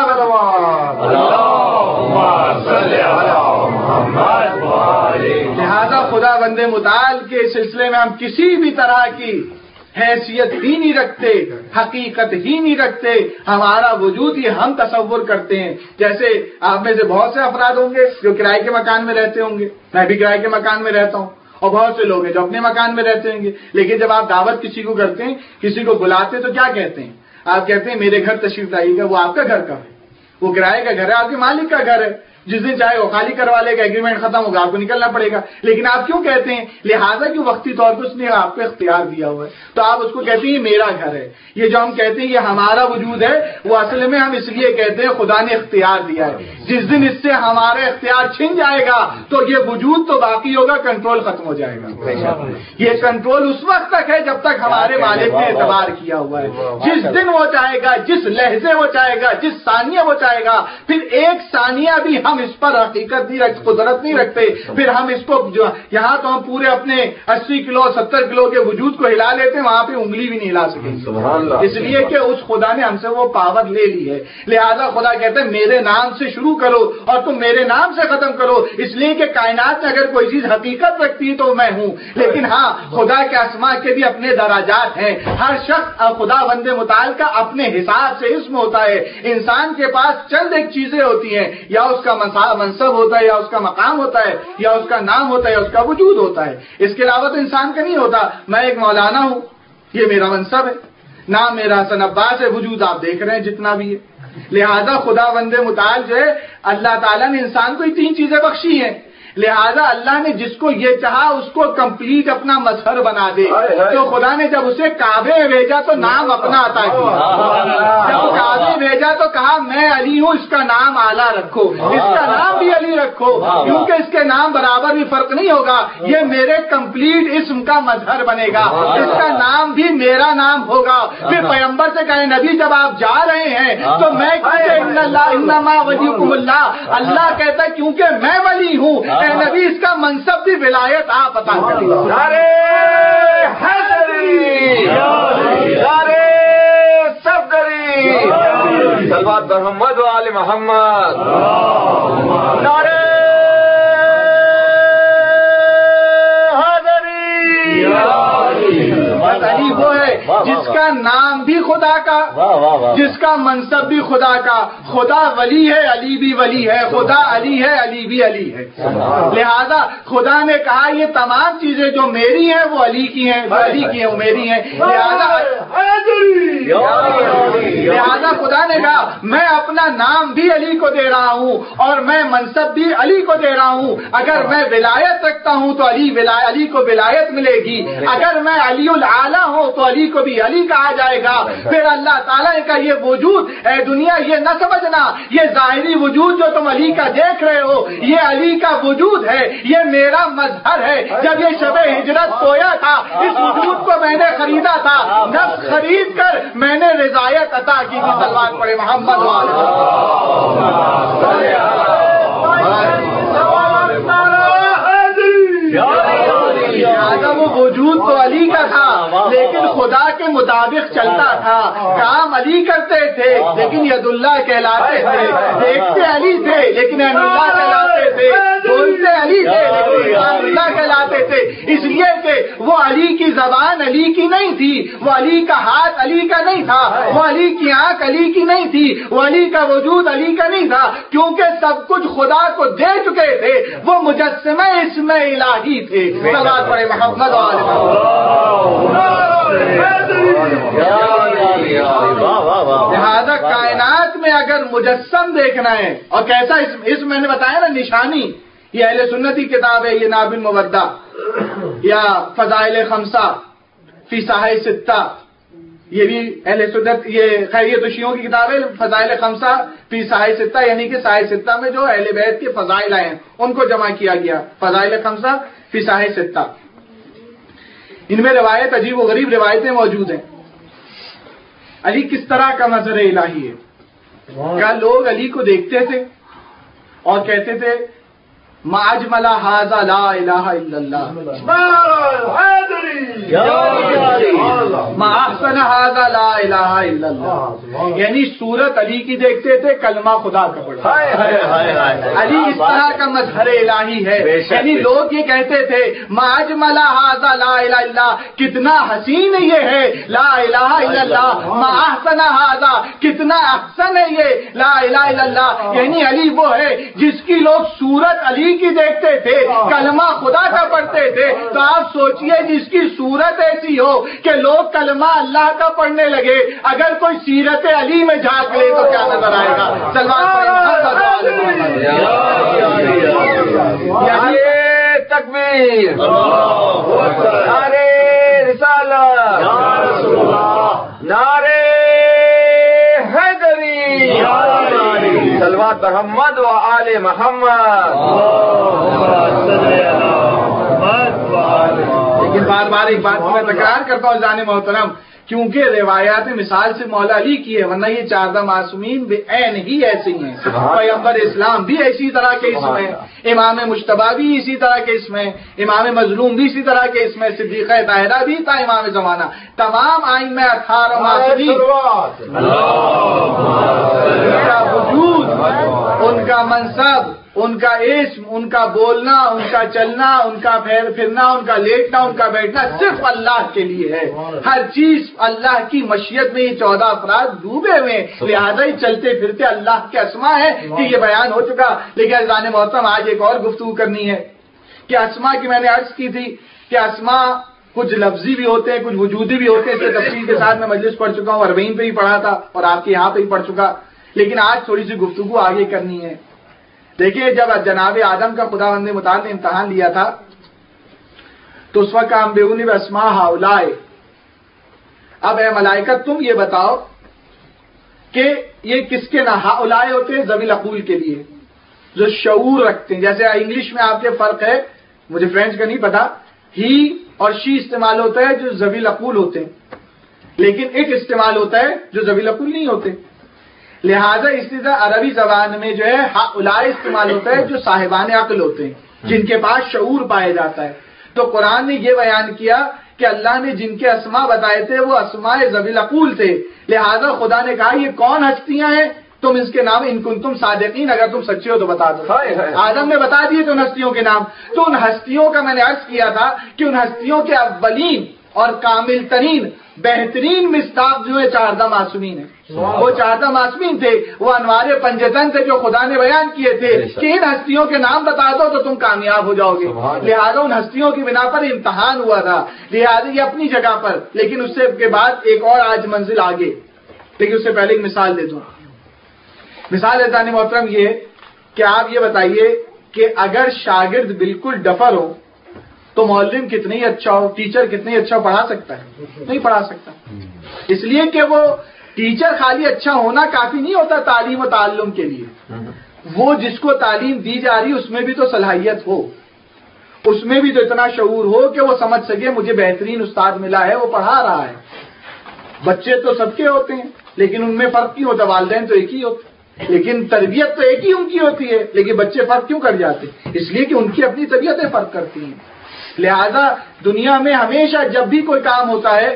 لہٰذا خدا بند متعال کے سلسلے میں ہم کسی بھی طرح کی حیثیت ہی نہیں رکھتے, حقیقت ہی نہیں رکھتے. ہمارا وجود ہی ہم تصور کرتے ہیں. جیسے آپ میں سے بہت سے افراد ہوں گے جو کرائے کے مکان میں رہتے ہوں گے, میں بھی کرائے کے مکان میں رہتا ہوں, اور بہت سے لوگ ہیں جو اپنے مکان میں رہتے ہوں گے. لیکن جب آپ دعوت کسی کو کرتے ہیں, کسی کو بلاتے تو کیا کہتے ہیں؟ آپ کہتے ہیں میرے گھر تشریف لائیے گا. وہ آپ کا گھر کا ہے, وہ کرائے کا گھر ہے, آپ کے مالک کا گھر ہے. جس دن چاہے وہ خالی کروا لے گا, ایگریمنٹ ختم ہوگا, آپ کو نکلنا پڑے گا. لیکن آپ کیوں کہتے ہیں؟ لہٰذا کہ وقتی طور پر اس نے آپ کو اختیار دیا ہوا ہے تو آپ اس کو کہتے ہیں یہ میرا گھر ہے. یہ جو ہم کہتے ہیں یہ ہمارا وجود ہے وہ اصل میں ہم اس لیے کہتے ہیں خدا نے اختیار دیا ہے. جس دن اس سے ہمارا اختیار چھن جائے گا تو یہ وجود تو باقی ہوگا, کنٹرول ختم ہو جائے گا. یہ کنٹرول اس وقت تک ہے جب تک ہمارے مالک نے اعتبار کیا ہوا ہے. جس دن وہ چاہے گا, جس لہجے وہ چاہے گا, جس ثانیہ وہ چاہے گا, پھر ایک ثانیہ بھی ہم اس پر حقیقت نہیں رکھ قدرت نہیں رکھتے. پھر ہم اس کو جو یہاں تو ہم پورے اپنے اسی کلو ستر کلو کے وجود کو ہلا لیتے ہیں, وہاں پہ انگلی بھی نہیں ہلا سکیں. اس لیے کہ اس خدا نے ہم سے وہ پاور لے لی ہے. لہذا خدا کہتے ہیں میرے نام سے شروع کرو اور تم میرے نام سے ختم کرو. اس لیے کہ کائنات میں اگر کوئی چیز حقیقت رکھتی ہے تو میں ہوں. لیکن ہاں خدا کے اسماء کے بھی اپنے دراجات ہیں. ہر شخص خدا بند متعال کا اپنے حساب سے اسم ہوتا ہے. انسان کے پاس چند ایک چیزیں ہوتی ہیں, یا اس کا منصب ہوتا ہے, یا اس کا مقام ہوتا ہے, یا اس کا نام ہوتا ہے, یا اس کا وجود ہوتا ہے. اس کے علاوہ تو انسان کا نہیں ہوتا. میں ایک مولانا ہوں, یہ میرا منصب ہے. نام میرا حسن عباس ہے, وجود آپ دیکھ رہے ہیں جتنا بھی ہے. لہذا خدا بند متعال جو ہے اللہ تعالیٰ نے انسان کو یہ تین چیزیں بخشی ہیں. لہذا اللہ نے جس کو یہ چاہا اس کو کمپلیٹ اپنا مظہر بنا دے. تو خدا نے جب اسے کعبے بھیجا تو نام اپنا عطا کیا. جب کعبے بھیجا تو کہا میں علی ہوں, اس کا نام اعلیٰ رکھو, اس کا نام بھی علی رکھو, کیونکہ اس کے نام برابر بھی فرق نہیں ہوگا. یہ میرے کمپلیٹ اسم کا مظہر بنے گا, اس کا نام بھی میرا نام ہوگا. پھر پیغمبر سے کہے نبی جب آپ جا رہے ہیں تو میں ان اللہ انما ولیکم اللہ, اللہ کہتا ہے کیونکہ میں ولی ہوں. اے نبی اس کا منصب بھی ولایت آپ عطا کریں. نعرے حیدری, نعرے صفدری, صلوات بر محمد و آل محمد. نعرے علی وہ ہے جس کا نام بھی خدا کا, جس کا منصب بھی خدا کا. خدا ولی ہے, علی بھی ولی ہے. خدا علی ہے, علی بھی علی ہے. لہذا خدا نے کہا یہ تمام چیزیں جو میری ہیں وہ علی کی ہیں, جو علی کی ہیں وہ میری ہیں. لہذا لہذا خدا نے کہا میں اپنا نام بھی علی کو دے رہا ہوں اور میں منصب بھی علی کو دے رہا ہوں. اگر میں ولایت رکھتا ہوں تو علی علی کو ولایت ملے گی. اگر میں علی الاعلیٰ ہوں تو علی کو بھی علی کہا جائے گا. پھر اللہ تعالیٰ کا یہ وجود, اے دنیا یہ نہ سمجھنا یہ ظاہری وجود جو تم علی کا دیکھ رہے ہو یہ علی کا وجود ہے, یہ میرا مظہر ہے. جب یہ شب ہجرت سویا تھا اس وجود کو میں نے خریدا تھا, نفس خرید کر میں نے رضایت عطا کی تھی. سلوات پڑھے محمد والے. وہ وجود تو علی کا تھا لیکن خدا کے مطابق چلتا تھا. کام علی کرتے تھے لیکن ید اللہ کہلاتے تھے. دیکھتے علی تھے لیکن عین اللہ کہلاتے تھے. بولتے علی تھے لیکن اللہ کہلاتے تھے. اس لیے کہ وہ علی کی زبان علی کی نہیں تھی، وہ علی کا ہاتھ علی کا نہیں تھا، وہ علی کی آنکھ علی کی نہیں تھی، وہ علی کا وجود علی کا نہیں تھا، کیونکہ سب کچھ خدا کو دے چکے تھے، وہ مجسمہ اسم الہی تھے۔ صلوات پڑھے محمد لہذا کائنات میں اگر مجسم دیکھنا ہے، اور کیسا اس میں نے بتایا نا نشانی، یہ اہل سنت کی کتاب ہے، یہ ناب المودع یا فضائل خمسہ فی صحائح ستہ، یہ بھی اہل سنت، یہ خیریت شیعوں کی کتاب ہے فضائل خمسہ فی صحائح ستہ، یعنی کہ صحائح ستہ میں جو اہل بیت کے فضائل آئے ہیں ان کو جمع کیا گیا، فضائل خمسہ فی صحائح ستہ۔ ان میں روایت عجیب و غریب روایتیں موجود ہیں۔ علی کس طرح کا مظہر الہی ہے؟ کیا لوگ علی کو دیکھتے تھے اور کہتے تھے ما اجمل ھذا لا الہ الا اللہ، ما احسن ھذا لا الہ الا اللہ، یعنی صورت علی کی دیکھتے تھے، کلمہ خدا کا پڑھا۔ علی اس طرح کا مظہر الہی ہے، یعنی لوگ یہ کہتے تھے ما اجمل ھذا لا الہ الا اللہ، کتنا حسین یہ ہے لا الہ الا اللہ، ما احسن ھذا، کتنا احسن ہے یہ لا الہ الا اللہ، یعنی علی وہ ہے جس کی لوگ صورت علی کی دیکھتے تھے، کلمہ خدا کا پڑھتے تھے۔ تو آپ سوچئے جس کی صورت ایسی ہو کہ لوگ کلمہ اللہ کا پڑھنے لگے، اگر کوئی سیرت علی میں جھانک لے تو کیا نظر آئے گا؟ تکبیر، نعرے رسالت، نعرے حیدری، صلوات محمد و آل محمد۔ لیکن بار بار ایک بات میں تکرار کرتا ہوں جان محترم، کیونکہ روایات مثال سے مولا علی کی ہے، ورنہ یہ چاردہ معصومین بے عین ہی ایسے ہیں، پیغمبر اسلام بھی اسی طرح کے اسم ہے، امام مجتبی بھی اسی طرح کے اسم ہے، امام مظلوم بھی اسی طرح کے اسم ہے، صدیقہ طاہرہ بھی تھا امام زمانہ، تمام ائمہ اطہار معصومین، ان کا وجود، ان کا منصب، ان کا اسم، ان کا بولنا، ان کا چلنا، ان کا پھیر پھرنا، ان کا لیٹنا، ان کا بیٹھنا صرف اللہ کے لیے ہے، ہر چیز اللہ کی مشیت میں۔ یہ چودہ افراد ڈوبے ہوئے، لہذا ہی چلتے پھرتے اللہ کے اسماء ہے کہ یہ بیان ہو چکا۔ لیکن عزیزان محترم آج ایک اور گفتگو کرنی ہے کہ اسماء کی میں نے عرض کی تھی کہ اسماء کچھ لفظی بھی ہوتے ہیں، کچھ وجودی بھی ہوتے ہیں، اس سے تفصیل کے ساتھ میں مجلس پڑھ چکا ہوں، اربعین پہ ہی پڑھا تھا اور آپ کے یہاں پہ ہی پڑھ چکا، لیکن آج تھوڑی سی گفتگو آگے کرنی ہے۔ دیکھیے جب جناب آدم کا خداوند متعال نے امتحان لیا تھا تو اس وقت انبئونی باسماء ہؤلاء، اب اے ملائکہ تم یہ بتاؤ کہ یہ کس کے نام ہؤلاء ہوتے ہیں؟ ذوی العقول کے لیے، جو شعور رکھتے ہیں۔ جیسے انگلش میں آپ کے فرق ہے، مجھے فرینچ کا نہیں پتا، ہی اور شی استعمال ہوتا ہے جو ذوی العقول ہوتے ہیں، لیکن اٹ استعمال ہوتا ہے جو ذوی العقول نہیں ہوتے۔ لہذا اسی طرح عربی زبان میں جو ہے ہؤلاء استعمال ہوتا ہے جو صاحبان عقل ہوتے ہیں، جن کے پاس شعور پایا جاتا ہے۔ تو قرآن نے یہ بیان کیا کہ اللہ نے جن کے اسماء بتائے تھے وہ اسماء ذوی العقول تھے، لہذا خدا نے کہا یہ کون ہستیاں ہیں، تم اس کے نام ان کن تم صادقین، اگر تم سچے ہو تو بتا دو۔ آدم نے بتا دیے تو ان ہستیوں کے نام، تو ان ہستیوں کا میں نے عرض کیا تھا کہ ان ہستیوں کے اولین اور کامل ترین بہترین مصداق جو ہے چاردہ معصومین ہیں، وہ چاردہ معصومین تھے، وہ انوار پنجتن تھے جو خدا نے بیان کیے تھے کہ ان ہستیوں کے نام بتا دو تو تم کامیاب ہو جاؤ گے۔ لہذا ان ہستیوں کی بنا پر امتحان ہوا تھا، لہذا یہ اپنی جگہ پر، لیکن اس سے کے بعد ایک اور آج منزل آگے، لیکن اس سے پہلے ایک مثال دے دوں۔ مثال عزیزان محترم یہ کہ آپ یہ بتائیے کہ اگر شاگرد بالکل ڈفر ہو تو معلم کتنی اچھا ہو، ٹیچر کتنی اچھا پڑھا سکتا ہے؟ نہیں پڑھا سکتا، اس لیے کہ وہ ٹیچر خالی اچھا ہونا کافی نہیں ہوتا تعلیم و تعلم کے لیے، وہ جس کو تعلیم دی جا رہی اس میں بھی تو صلاحیت ہو، اس میں بھی تو اتنا شعور ہو کہ وہ سمجھ سکے مجھے بہترین استاد ملا ہے، وہ پڑھا رہا ہے۔ بچے تو سب کے ہوتے ہیں لیکن ان میں فرق کیوں ہوتا؟ والدین تو ایک ہی ہوتے، لیکن تربیت تو ایک ہی ان کی ہوتی ہے، لیکن بچے فرق کیوں کر جاتے؟ اس لیے کہ ان کی اپنی طبیعتیں فرق کرتی ہیں۔ لہذا دنیا میں ہمیشہ جب بھی کوئی کام ہوتا ہے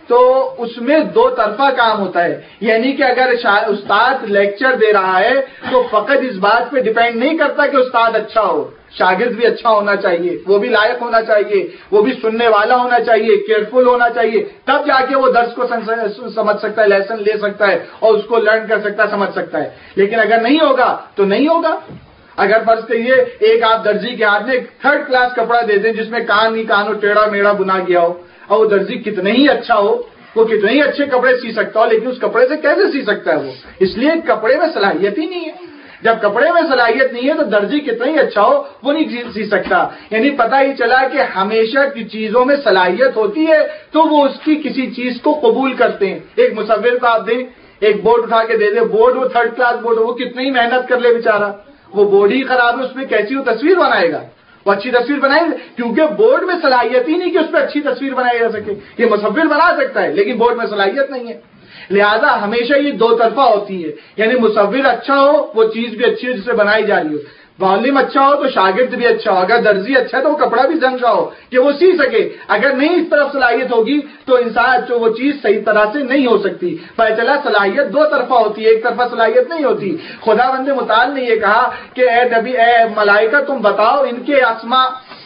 تو اس میں دو طرفہ کام ہوتا ہے. یعنی کہ اگر استاد لیکچر دے رہا ہے تو فقط اس بات پہ ڈیپینڈ نہیں کرتا کہ استاد اچھا ہو، شاگرد بھی اچھا ہونا چاہیے، وہ بھی لائق ہونا چاہیے، وہ بھی سننے والا ہونا چاہیے، کیئرفل ہونا چاہیے، تب جا کے وہ درس کو سمجھ سکتا ہے، لیسن لے سکتا ہے اور اس کو لرن کر سکتا ہے، سمجھ سکتا ہے. لیکن اگر نہیں ہوگا تو نہیں ہوگا. اگر فرض کریے ایک آپ درزی کے ہاتھ میں تھرڈ کلاس کپڑا دے دیں جس میں کان ہی کانوں ٹیڑھا میڑا بنا گیا ہو، اور وہ درزی کتنے ہی اچھا ہو، وہ کتنے ہی اچھے کپڑے سی سکتا ہو، لیکن اس کپڑے سے کیسے سی سکتا ہے وہ؟ اس لیے کپڑے میں صلاحیت ہی نہیں ہے. جب کپڑے میں صلاحیت نہیں ہے تو درزی کتنا ہی اچھا ہو وہ نہیں سی سکتا. یعنی پتہ ہی چلا کہ ہمیشہ کی چیزوں میں صلاحیت ہوتی ہے تو وہ اس کی کسی چیز کو قبول کرتے ہیں. ایک مصور کو آپ دیں، ایک بورڈ اٹھا کے دے دیں، بورڈ وہ تھرڈ کلاس بورڈ، وہ کتنی ہی محنت کر لے بیچارہ، وہ بورڈ ہی خراب ہے، اس میں کیسی وہ تصویر بنائے گا؟ وہ اچھی تصویر بنائے گا کیونکہ بورڈ میں صلاحیت ہی نہیں کہ اس پہ اچھی تصویر بنائی جا سکے. یہ مصور بنا سکتا ہے لیکن بورڈ میں صلاحیت نہیں ہے. لہذا ہمیشہ یہ دو طرفہ ہوتی ہے. یعنی مصور اچھا ہو وہ چیز بھی اچھی ہو جسے بنائی جا رہی ہو، معلم اچھا ہو تو شاگرد بھی اچھا ہو، اگر درزی اچھا ہے تو وہ کپڑا بھی زنگ کا ہو کہ وہ سی سکے. اگر نہیں اس طرف صلاحیت ہوگی تو انسان جو وہ چیز صحیح طرح سے نہیں ہو سکتی. پتہ چلا صلاحیت دو طرفہ ہوتی ہے، ایک طرفہ صلاحیت نہیں ہوتی. خدا بند متعال نے یہ کہا کہ اے نبی اے ملائکہ تم بتاؤ ان کے اسماء.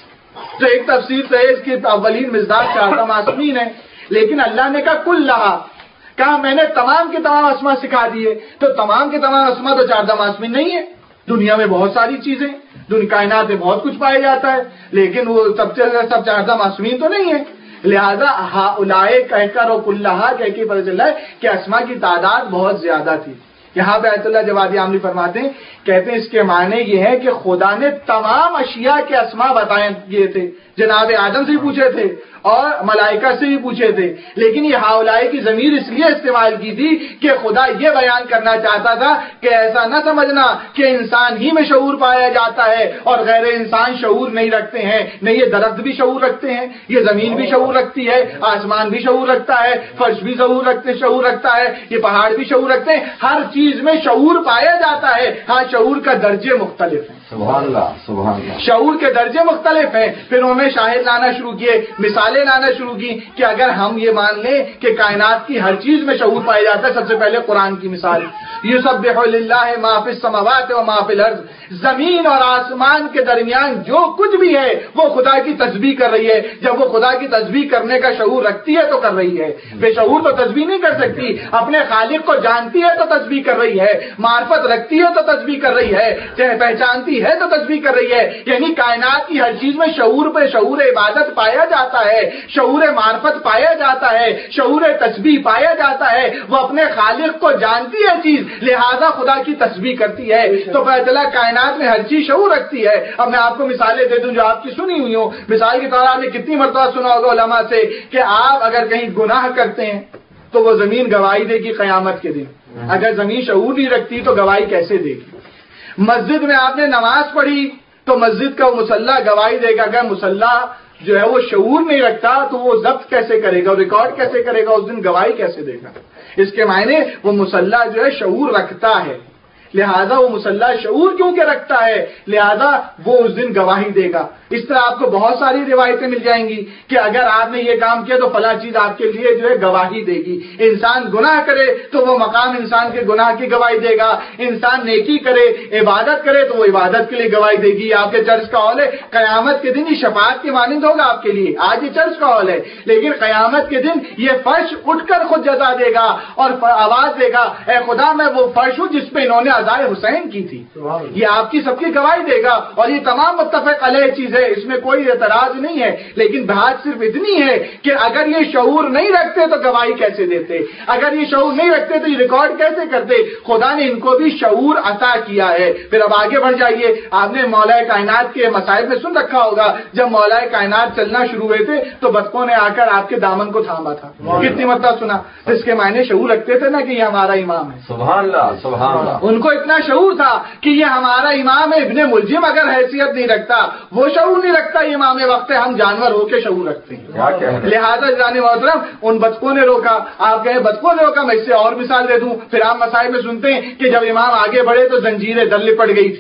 تو ایک تفسیر تو ہے اس کی اولین مزداد چارتم آسمین ہے، لیکن اللہ نے کہا کل لہا، کہا میں نے تمام کے تمام اسماء سکھا دیے. تو تمام کے تمام اسماء تو چارتم آسمین نہیں ہے. دنیا میں بہت ساری چیزیں، دنیا کائنات میں بہت کچھ پایا جاتا ہے، لیکن وہ سب سے سب چارتم آسمین تو نہیں ہے. لہذا ہا اولائے کہہ کر اور کلہا کہہ کے پتہ چلا ہے کہ اسماء کی تعداد بہت زیادہ تھی. یہاں پہ آیت اللہ جوادی عاملی فرماتے ہیں، کہتے ہیں اس کے معنی یہ ہے کہ خدا نے تمام اشیاء کے اسماء بتائے کیے تھے. جناب آدم سے بھی پوچھے تھے اور ملائکہ سے بھی پوچھے تھے، لیکن یہ ہاؤلائے کی ضمیر اس لیے استعمال کی تھی کہ خدا یہ بیان کرنا چاہتا تھا کہ ایسا نہ سمجھنا کہ انسان ہی میں شعور پایا جاتا ہے اور غیر انسان شعور نہیں رکھتے ہیں. نہیں، یہ درخت بھی شعور رکھتے ہیں، یہ زمین بھی شعور رکھتی ہے، آسمان بھی شعور رکھتا ہے، فرش بھی شعور رکھتے شعور رکھتا ہے، یہ پہاڑ بھی شعور رکھتے ہیں. ہر چیز میں شعور پایا جاتا ہے. ہاں، شعور کا درجے مختلف ہیں. سبحان اللہ سبحان اللہ. شعور کے درجے مختلف ہیں. پھر انہوں نے شاہد لانا شروع کیے، مثالیں لانا شروع کی کہ اگر ہم یہ مان لیں کہ کائنات کی ہر چیز میں شعور پایا جاتا ہے، سب سے پہلے قرآن کی مثال، یسبح للہ ما فی السماوات و ما فی الارض، زمین اور آسمان کے درمیان جو کچھ بھی ہے وہ خدا کی تسبیح کر رہی ہے. جب وہ خدا کی تسبیح کرنے کا شعور رکھتی ہے تو کر رہی ہے. بے شعور تو تسبیح نہیں کر سکتی. اپنے خالق کو جانتی ہے تو تسبیح کر رہی ہے، معرفت رکھتی ہے تو تسبیح کر رہی ہے، پہچانتی ہے تو تسبیح کر رہی ہے. یعنی کائنات کی ہر چیز میں شعور پہ شعور عبادت پایا جاتا ہے، شعور معرفت پایا جاتا ہے، شعور تسبیح پایا جاتا ہے. وہ اپنے خالق کو جانتی ہے چیز، لہذا خدا کی تسبیح کرتی ہے. تو پتہ چلا کائنات میں ہر چیز شعور رکھتی ہے. اب میں آپ کو مثالیں دے دوں جو آپ کی سنی ہوئی ہوں. مثال کے طور آپ نے کتنی مرتبہ سنا ہوگا علماء سے کہ آپ اگر کہیں گناہ کرتے ہیں تو وہ زمین گواہی دے گی قیامت کے دن. اگر زمین شعور نہیں رکھتی تو گواہی کیسے دے گی؟ مسجد میں آپ نے نماز پڑھی تو مسجد کا وہ مصلی گواہی دے گا. اگر مصلی جو ہے وہ شعور نہیں رکھتا تو وہ ضبط کیسے کرے گا، ریکارڈ کیسے کرے گا، اس دن گواہی کیسے دے گا؟ اس کے معنی وہ مصلی جو ہے شعور رکھتا ہے، لہذا وہ مصلی شعور کیوں کہ رکھتا ہے، لہذا وہ اس دن گواہی دے گا. اس طرح آپ کو بہت ساری روایتیں مل جائیں گی کہ اگر آپ نے یہ کام کیا تو فلاں چیز آپ کے لیے جو ہے گواہی دے گی. انسان گناہ کرے تو وہ مقام انسان کے گناہ کی گواہی دے گا. انسان نیکی کرے، عبادت کرے تو وہ عبادت کے لیے گواہی دے گی. آپ کے چرچ کا ہال ہے، قیامت کے دن یہ شفاعت کے مانند ہوگا آپ کے لیے. آج یہ چرچ کا ہال ہے لیکن قیامت کے دن یہ فرش اٹھ کر خود جزا دے گا اور آواز دے گا، اے خدا میں وہ فرش ہوں جس پہ انہوں نے ازائے حسین کی تھی. یہ آپ کی سب کی گواہی دے گا اور یہ تمام متفق علیہ چیز ہے، اس میں کوئی اعتراض نہیں ہے. لیکن بات صرف اتنی ہے کہ اگر یہ شعور نہیں رکھتے تو گواہی کیسے دیتے؟ اگر یہ شعور نہیں رکھتے تو یہ ریکارڈ کیسے کرتے؟ خدا نے ان کو بھی شعور عطا کیا ہے. پھر اب آگے بڑھ جائیے. آپ نے مولا کائنات کے مسائل میں سن رکھا ہوگا، جب مولا کائنات چلنا شروع ہوئے تھے تو بطخوں نے آ کر آپ کے دامن کو تھاما تھا. کتنی مرتبہ سنا؟ اس کے معنی شعور رکھتے تھے نا کہ یہ ہمارا امام ہے. سبحان اللہ سبحان اللہ. ان کو اتنا شعور تھا کہ یہ ہمارا امام ہے. ابن ملجم اگر حیثیت نہیں رکھتا، وہ شعور نہیں رکھتا یہ امام وقت ہے، ہم جانور ہو کے شعور رکھتے ہیں. لہٰذا جانے محترم ان بطخوں نے روکا. آپ کہیں بطخوں نے روکا، میں اس سے اور مثال دے دوں. پھر آپ مسائل میں سنتے ہیں کہ جب امام آگے بڑھے تو زنجیریں در لپٹ گئی تھی.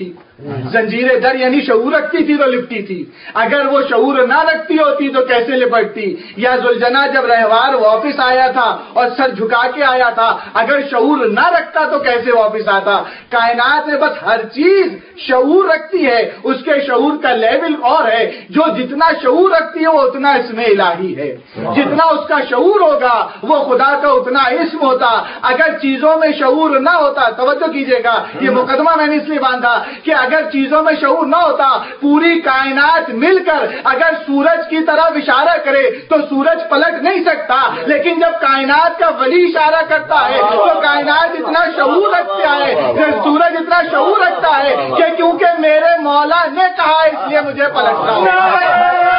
زنجیر در یعنی شعور رکھتی تھی تو لپٹی تھی، اگر وہ شعور نہ رکھتی ہوتی تو کیسے لپٹتی؟ یا ذوالجناح جب رہوار واپس آیا تھا اور سر جھکا کے آیا تھا، اگر شعور نہ رکھتا تو کیسے واپس آتا؟ کائنات میں بس ہر چیز شعور رکھتی ہے، اس کے شعور کا لیول اور ہے، جو جتنا شعور رکھتی ہے وہ اتنا اسم الہی ہے، جتنا اس کا شعور ہوگا وہ خدا کا اتنا اسم ہوتا۔ اگر چیزوں میں شعور نہ ہوتا، توجہ کیجئے گا، یہ مقدمہ میں نے اس لیے باندھا کہ اگر چیزوں میں شعور نہ ہوتا، پوری کائنات مل کر اگر سورج کی طرف اشارہ کرے تو سورج پلٹ نہیں سکتا، لیکن جب کائنات کا ولی اشارہ کرتا ہے تو کائنات اتنا شعور رکھتا ہے، سورج اتنا شعور رکھتا ہے کہ کیونکہ میرے مولا نے کہا اس لیے مجھے پلٹنا ہوگا۔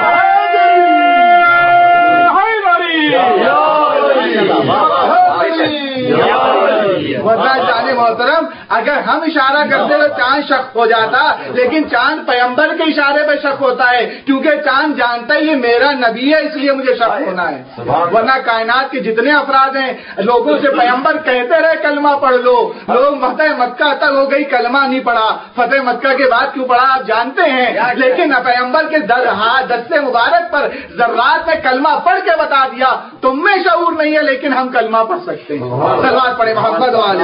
جانے محترم، اگر ہم اشارہ کرتے ہوئے چاند شک ہو جاتا، لیکن چاند پیغمبر کے اشارے پہ شک ہوتا ہے، کیونکہ چاند جانتا ہے یہ میرا نبی ہے اس لیے مجھے شک ہونا ہے۔ ورنہ کائنات کے جتنے افراد ہیں، لوگوں سے پیغمبر کہتے رہے کلمہ پڑھ لو، لوگ فتح مکہ تک ہو گئی کلمہ نہیں پڑھا، فتح مکہ کے بعد کیوں پڑھا آپ جانتے ہیں، لیکن پیغمبر کے در ہاتھ دستے مبارک پر ذرات نے کلمہ پڑھ کے بتا دیا تم میں شعور نہیں ہے لیکن ہم کلمہ پڑھ سکتے ہیں۔ صلوات پڑھے محمد والے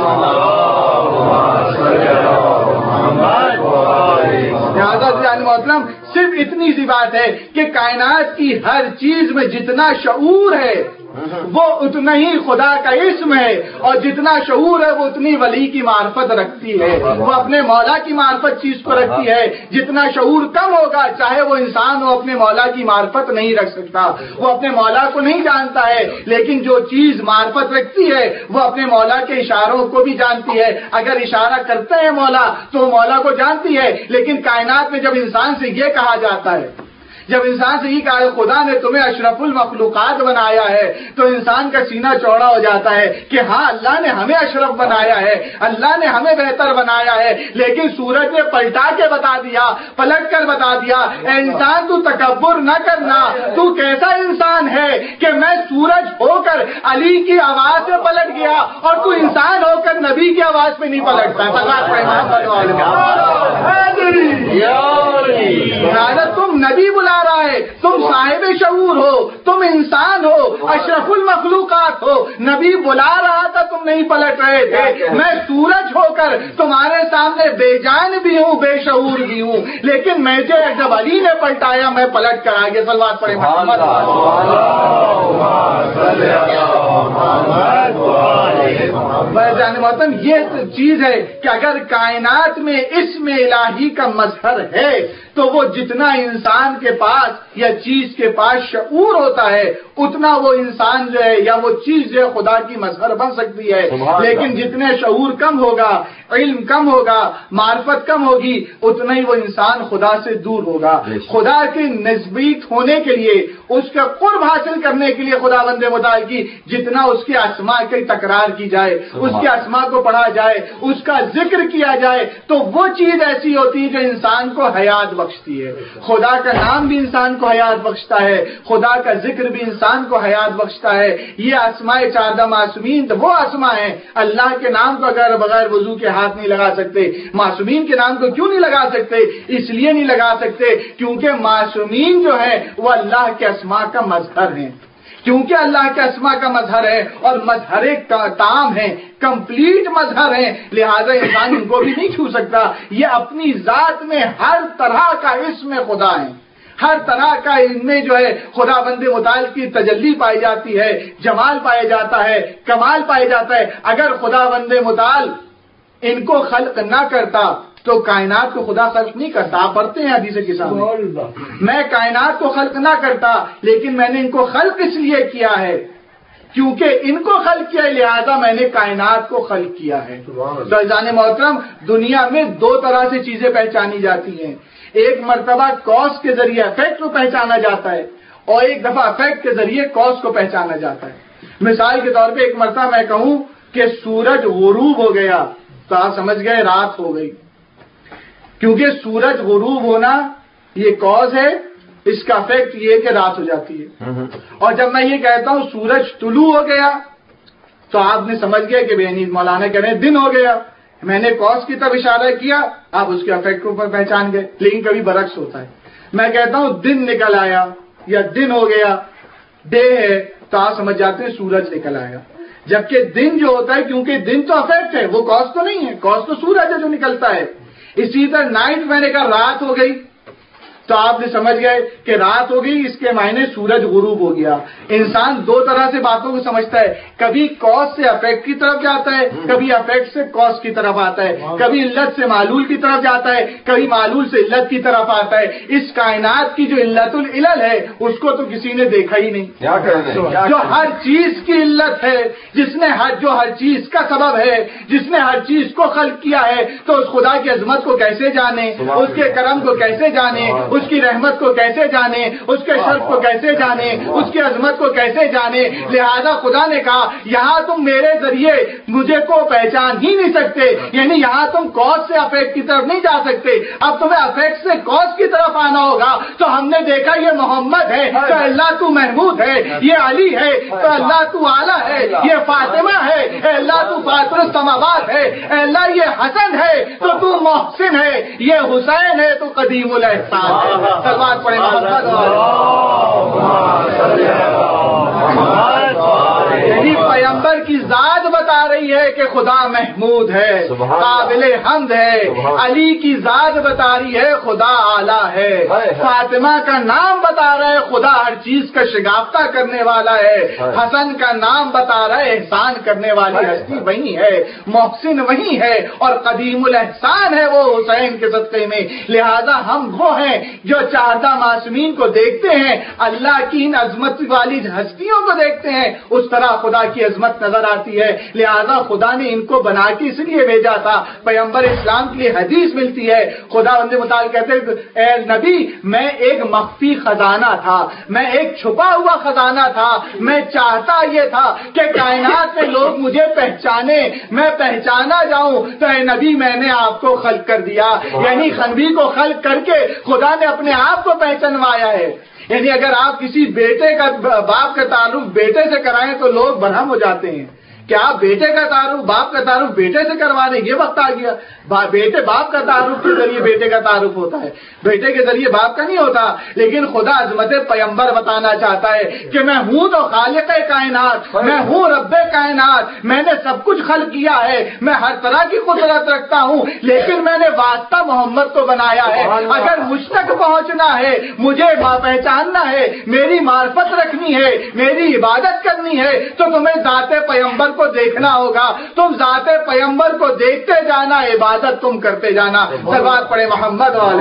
محترم، صرف اتنی سی بات ہے کہ کائنات کی ہر چیز میں جتنا شعور ہے وہ اتنا ہی خدا کا اسم ہے، اور جتنا شعور ہے وہ اتنی ولی کی معرفت رکھتی ہے، وہ اپنے مولا کی معرفت چیز کو رکھتی ہے۔ جتنا شعور کم ہوگا، چاہے وہ انسان ہو، اپنے مولا کی معرفت نہیں رکھ سکتا، وہ اپنے مولا کو نہیں جانتا ہے، لیکن جو چیز معرفت رکھتی ہے وہ اپنے مولا کے اشاروں کو بھی جانتی ہے۔ اگر اشارہ کرتے ہیں مولا تو وہ مولا کو جانتی ہے، لیکن کائنات میں جب انسان سے یہ کہا جاتا ہے، جب انسان سے یہ کہا ہے خدا نے تمہیں اشرف المخلوقات بنایا ہے، تو انسان کا سینہ چوڑا ہو جاتا ہے کہ ہاں اللہ نے ہمیں اشرف بنایا ہے، اللہ نے ہمیں بہتر بنایا ہے، لیکن سورج نے پلٹا کے بتا دیا، پلٹ کر بتا دیا، اے انسان تو تکبر نہ کرنا، تو کیسا انسان ہے کہ میں سورج ہو کر علی کی آواز سے پلٹ گیا اور تو انسان ہو کر نبی کی آواز پہ نہیں پلٹتا۔ تم نبی بلا رہا ہے، تم صاحب شعور ہو، تم انسان ہو، اشرف المخلوقات ہو، نبی بلا رہا تھا تم نہیں پلٹ رہے تھے۔ میں سورج ہو کر تمہارے سامنے بے جان بھی ہوں، بے شعور بھی ہوں، لیکن میں جب علی نے پلٹایا میں پلٹ کر آگے۔ صلوات پڑھے محمد۔ محترم، یہ چیز ہے کہ اگر کائنات میں اسم الہی کا مظہر ہے تو وہ جتنا انسان کے پاس یا چیز کے پاس شعور ہوتا ہے اتنا وہ انسان جو ہے یا وہ چیز جو ہے خدا کی مظہر بن سکتی ہے، لیکن جتنے شعور کم ہوگا، علم کم ہوگا، معرفت کم ہوگی، اتنا ہی وہ انسان خدا سے دور ہوگا۔ خدا کے نزدیک ہونے کے لیے، اس کا قرب حاصل کرنے کے لیے خدا بند متعال کی جتنا اس کے اسماء کی تکرار کی جائے، اس کے اسماء کو پڑھا جائے، اس کا ذکر کیا جائے، تو وہ چیز ایسی ہوتی ہے جو انسان کو حیات بخشتی ہے۔ خدا کا نام بھی انسان کو حیات بخشتا ہے، خدا کا ذکر بھی انسان کو حیات بخشتا ہے۔ یہ اسماء چاردہ معصومین تو وہ اسماء ہیں، اللہ کے نام کو اگر بغیر وضو کے ہاتھ نہیں لگا سکتے، معصومین کے نام کو کیوں نہیں لگا سکتے؟ اس لیے نہیں لگا سکتے کیونکہ معصومین جو ہے وہ اللہ کے اسماء کا مظہر ہیں، کیونکہ اللہ کے اسماء کا مظہر ہے اور مظہر تام ہے، کمپلیٹ مظہر ہے، لہذا انسان ان کو بھی نہیں چھو سکتا۔ یہ اپنی ذات میں ہر طرح کا اسم خدا ہے، ہر طرح کا ان میں جو ہے خدا بند متعال کی تجلی پائی جاتی ہے، جمال پایا جاتا ہے، کمال پایا جاتا ہے۔ اگر خدا بند متعال ان کو خلق نہ کرتا تو کائنات کو خدا خلق نہیں کرتا۔ آپ پڑھتے ہیں حدیث کے سامنے، میں کائنات کو خلق نہ کرتا لیکن میں نے ان کو خلق اس لیے کیا ہے کیونکہ ان کو خلق کیا، لہذا میں نے کائنات کو خلق کیا ہے۔ تو عزیزان محترم، دنیا میں دو طرح سے چیزیں پہچانی جاتی ہیں، ایک مرتبہ کاز کے ذریعے افیکٹ کو پہچانا جاتا ہے اور ایک دفعہ افیکٹ کے ذریعے کاز کو پہچانا جاتا ہے۔ مثال کے طور پہ ایک مرتبہ میں کہوں کہ سورج غروب ہو گیا تو آپ سمجھ گئے رات ہو گئی، کیونکہ سورج غروب ہونا یہ کاز ہے، اس کا افیکٹ یہ ہے کہ رات ہو جاتی ہے۔ اور جب میں یہ کہتا ہوں سورج طلوع ہو گیا تو آپ نے سمجھ گیا کہ بے نیز مولانا کہہ رہے ہیں دن ہو گیا، میں نے کاز کی طرف اشارہ کیا، آپ اس کے افیکٹ کے اوپر پہچان گئے. لیکن کبھی برعکس ہوتا ہے. میں کہتا ہوں دن نکل آیا یا دن ہو گیا، ڈے ہے، تو آپ سمجھ جاتے ہیں سورج نکل آیا. جبکہ دن جو ہوتا ہے، کیونکہ دن تو افیکٹ ہے، وہ کاز تو نہیں ہے، کاز تو سورج ہے جو نکلتا ہے. اسی طرح نائٹ میں نے کہا رات ہو گئی، تو آپ نے سمجھ گئے کہ رات ہو گئی، اس کے معنی سورج غروب ہو گیا. انسان دو طرح سے باتوں کو سمجھتا ہے، کبھی کاز سے افیکٹ کی طرف جاتا ہے، کبھی افیکٹ سے کاز کی طرف آتا ہے، کبھی علت سے معلول کی طرف جاتا ہے، کبھی معلول سے علت کی طرف آتا ہے. اس کائنات کی جو علت العلل ہے اس کو تو کسی نے دیکھا ہی نہیں. جو ہر چیز کی علت ہے، جس نے ہر جو ہر چیز کا سبب ہے، جس نے ہر چیز کو خلق کیا ہے، تو اس خدا کی عظمت کو کیسے جانے، اس کے کرم کو کیسے جانے، اس کی رحمت کو کیسے جانے، اس کے شرف کو کیسے جانے، اس کی عظمت کو کیسے جانے. لہذا خدا نے کہا یہاں تم میرے ذریعے مجھے کو پہچان ہی نہیں سکتے، یعنی یہاں تم کاز سے افیکٹ کی طرف نہیں جا سکتے. اب تمہیں افیکٹ سے کاز کی طرف آنا ہوگا. تو ہم نے دیکھا یہ محمد ہے تو اللہ تو محمود ہے، یہ علی ہے تو اللہ تو اعلیٰ ہے، یہ فاطمہ ہے اے اللہ تو فاطر السماوات ہے، اے اللہ یہ حسن ہے تو تو محسن ہے، یہ حسین ہے تو قدیم الاحسان ہے. سلوات پڑھیں محمد. یعنی پیغمبر کی ذات بتا رہی ہے کہ خدا محمود ہے، قابل حمد ہے. علی کی ذات بتا رہی ہے خدا اعلیٰ ہے. فاطمہ کا نام بتا رہا ہے خدا ہر چیز کا شگافتہ کرنے والا ہے. حسن کا نام بتا رہا ہے احسان کرنے والی ہستی وہی ہے، محسن وہی ہے، اور قدیم الاحسان ہے وہ حسین کے صدقے میں. لہذا ہم وہ ہیں جو چاردہ معصومین کو دیکھتے ہیں، اللہ کی ان عظمت والی ہستیوں کو دیکھتے ہیں، اس طرح خدا کی عظمت نظر آتی ہے. لہذا خدا نے ان کو بنا کے اس لیے بھیجا تھا. پیغمبر اسلام کے لیے حدیث ملتی ہے، خدا بند متعال کہتے ہیں اے نبی میں ایک مخفی خزانہ تھا، میں ایک چھپا ہوا خزانہ تھا. میں چاہتا یہ تھا کہ کائنات میں لوگ مجھے پہچانے، میں پہچانا جاؤں. تو اے نبی میں نے آپ کو خلق کر دیا، یعنی خنبی کو خلق کر کے خدا نے اپنے آپ کو پہچانوایا ہے. یعنی اگر آپ کسی بیٹے کا باپ کا تعارف بیٹے سے کرائیں تو لوگ برہم ہو جاتے ہیں کہ آپ بیٹے کا تعارف باپ کا تعارف بیٹے سے کروا دیں. یہ وقت آ گیا بیٹے باپ کا تعارف کے ذریعے بیٹے کا تعارف ہوتا ہے، بیٹے کے ذریعے باپ کا نہیں ہوتا. لیکن خدا عظمت پیغمبر بتانا چاہتا ہے کہ میں ہوں تو خالق کائنات، میں ہوں رب کائنات، میں نے سب کچھ خلق کیا ہے، میں ہر طرح کی قدرت رکھتا ہوں، لیکن میں نے واسطہ محمد کو بنایا ہے. اگر مجھ تک پہنچنا ہے، مجھے پہچاننا ہے، میری معرفت رکھنی ہے، میری عبادت کرنی ہے، تو تمہیں ذات پیغمبر کو دیکھنا ہوگا. تم ذات پیغمبر کو دیکھتے جانا، عبادت تم کرتے جانا. صلوات پڑھے محمد والے.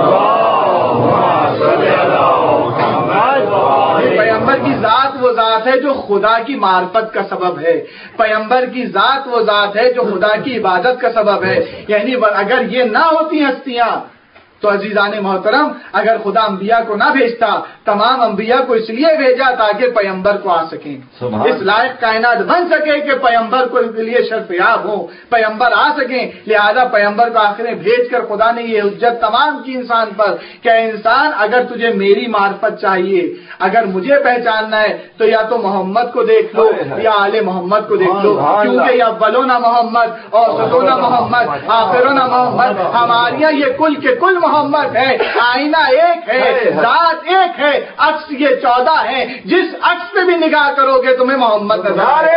پیغمبر کی ذات وہ ذات ہے جو خدا کی معرفت کا سبب ہے. پیغمبر کی ذات وہ ذات ہے جو خدا کی عبادت کا سبب ہے. یعنی اگر یہ نہ ہوتی ہستیاں تو عزیزان محترم، اگر خدا انبیاء کو نہ بھیجتا، تمام انبیاء کو اس لیے بھیجا تاکہ پیغمبر کو آ سکیں، اس لائق کائنات بن سکے کہ پیغمبر کو اس لیے شرفیاب ہو، پیغمبر آ سکیں. لہذا پیغمبر کو آخر بھیج کر خدا نے یہ حجت تمام کی انسان پر کہ انسان اگر تجھے میری معرفت چاہیے، اگر مجھے پہچاننا ہے تو یا تو محمد کو دیکھ لو یا آل محمد کو دیکھ لو، کیونکہ یہ اولونا محمد اور ستونا محمد آخرونا محمد، ہمارے یہاں یہ کل کے کل محمد ہے. آئینہ ایک ہے، ذات ایک ہے، عکس یہ چودہ ہے. جس عکس پہ بھی نگاہ کرو گے تمہیں محمد نظر آئے.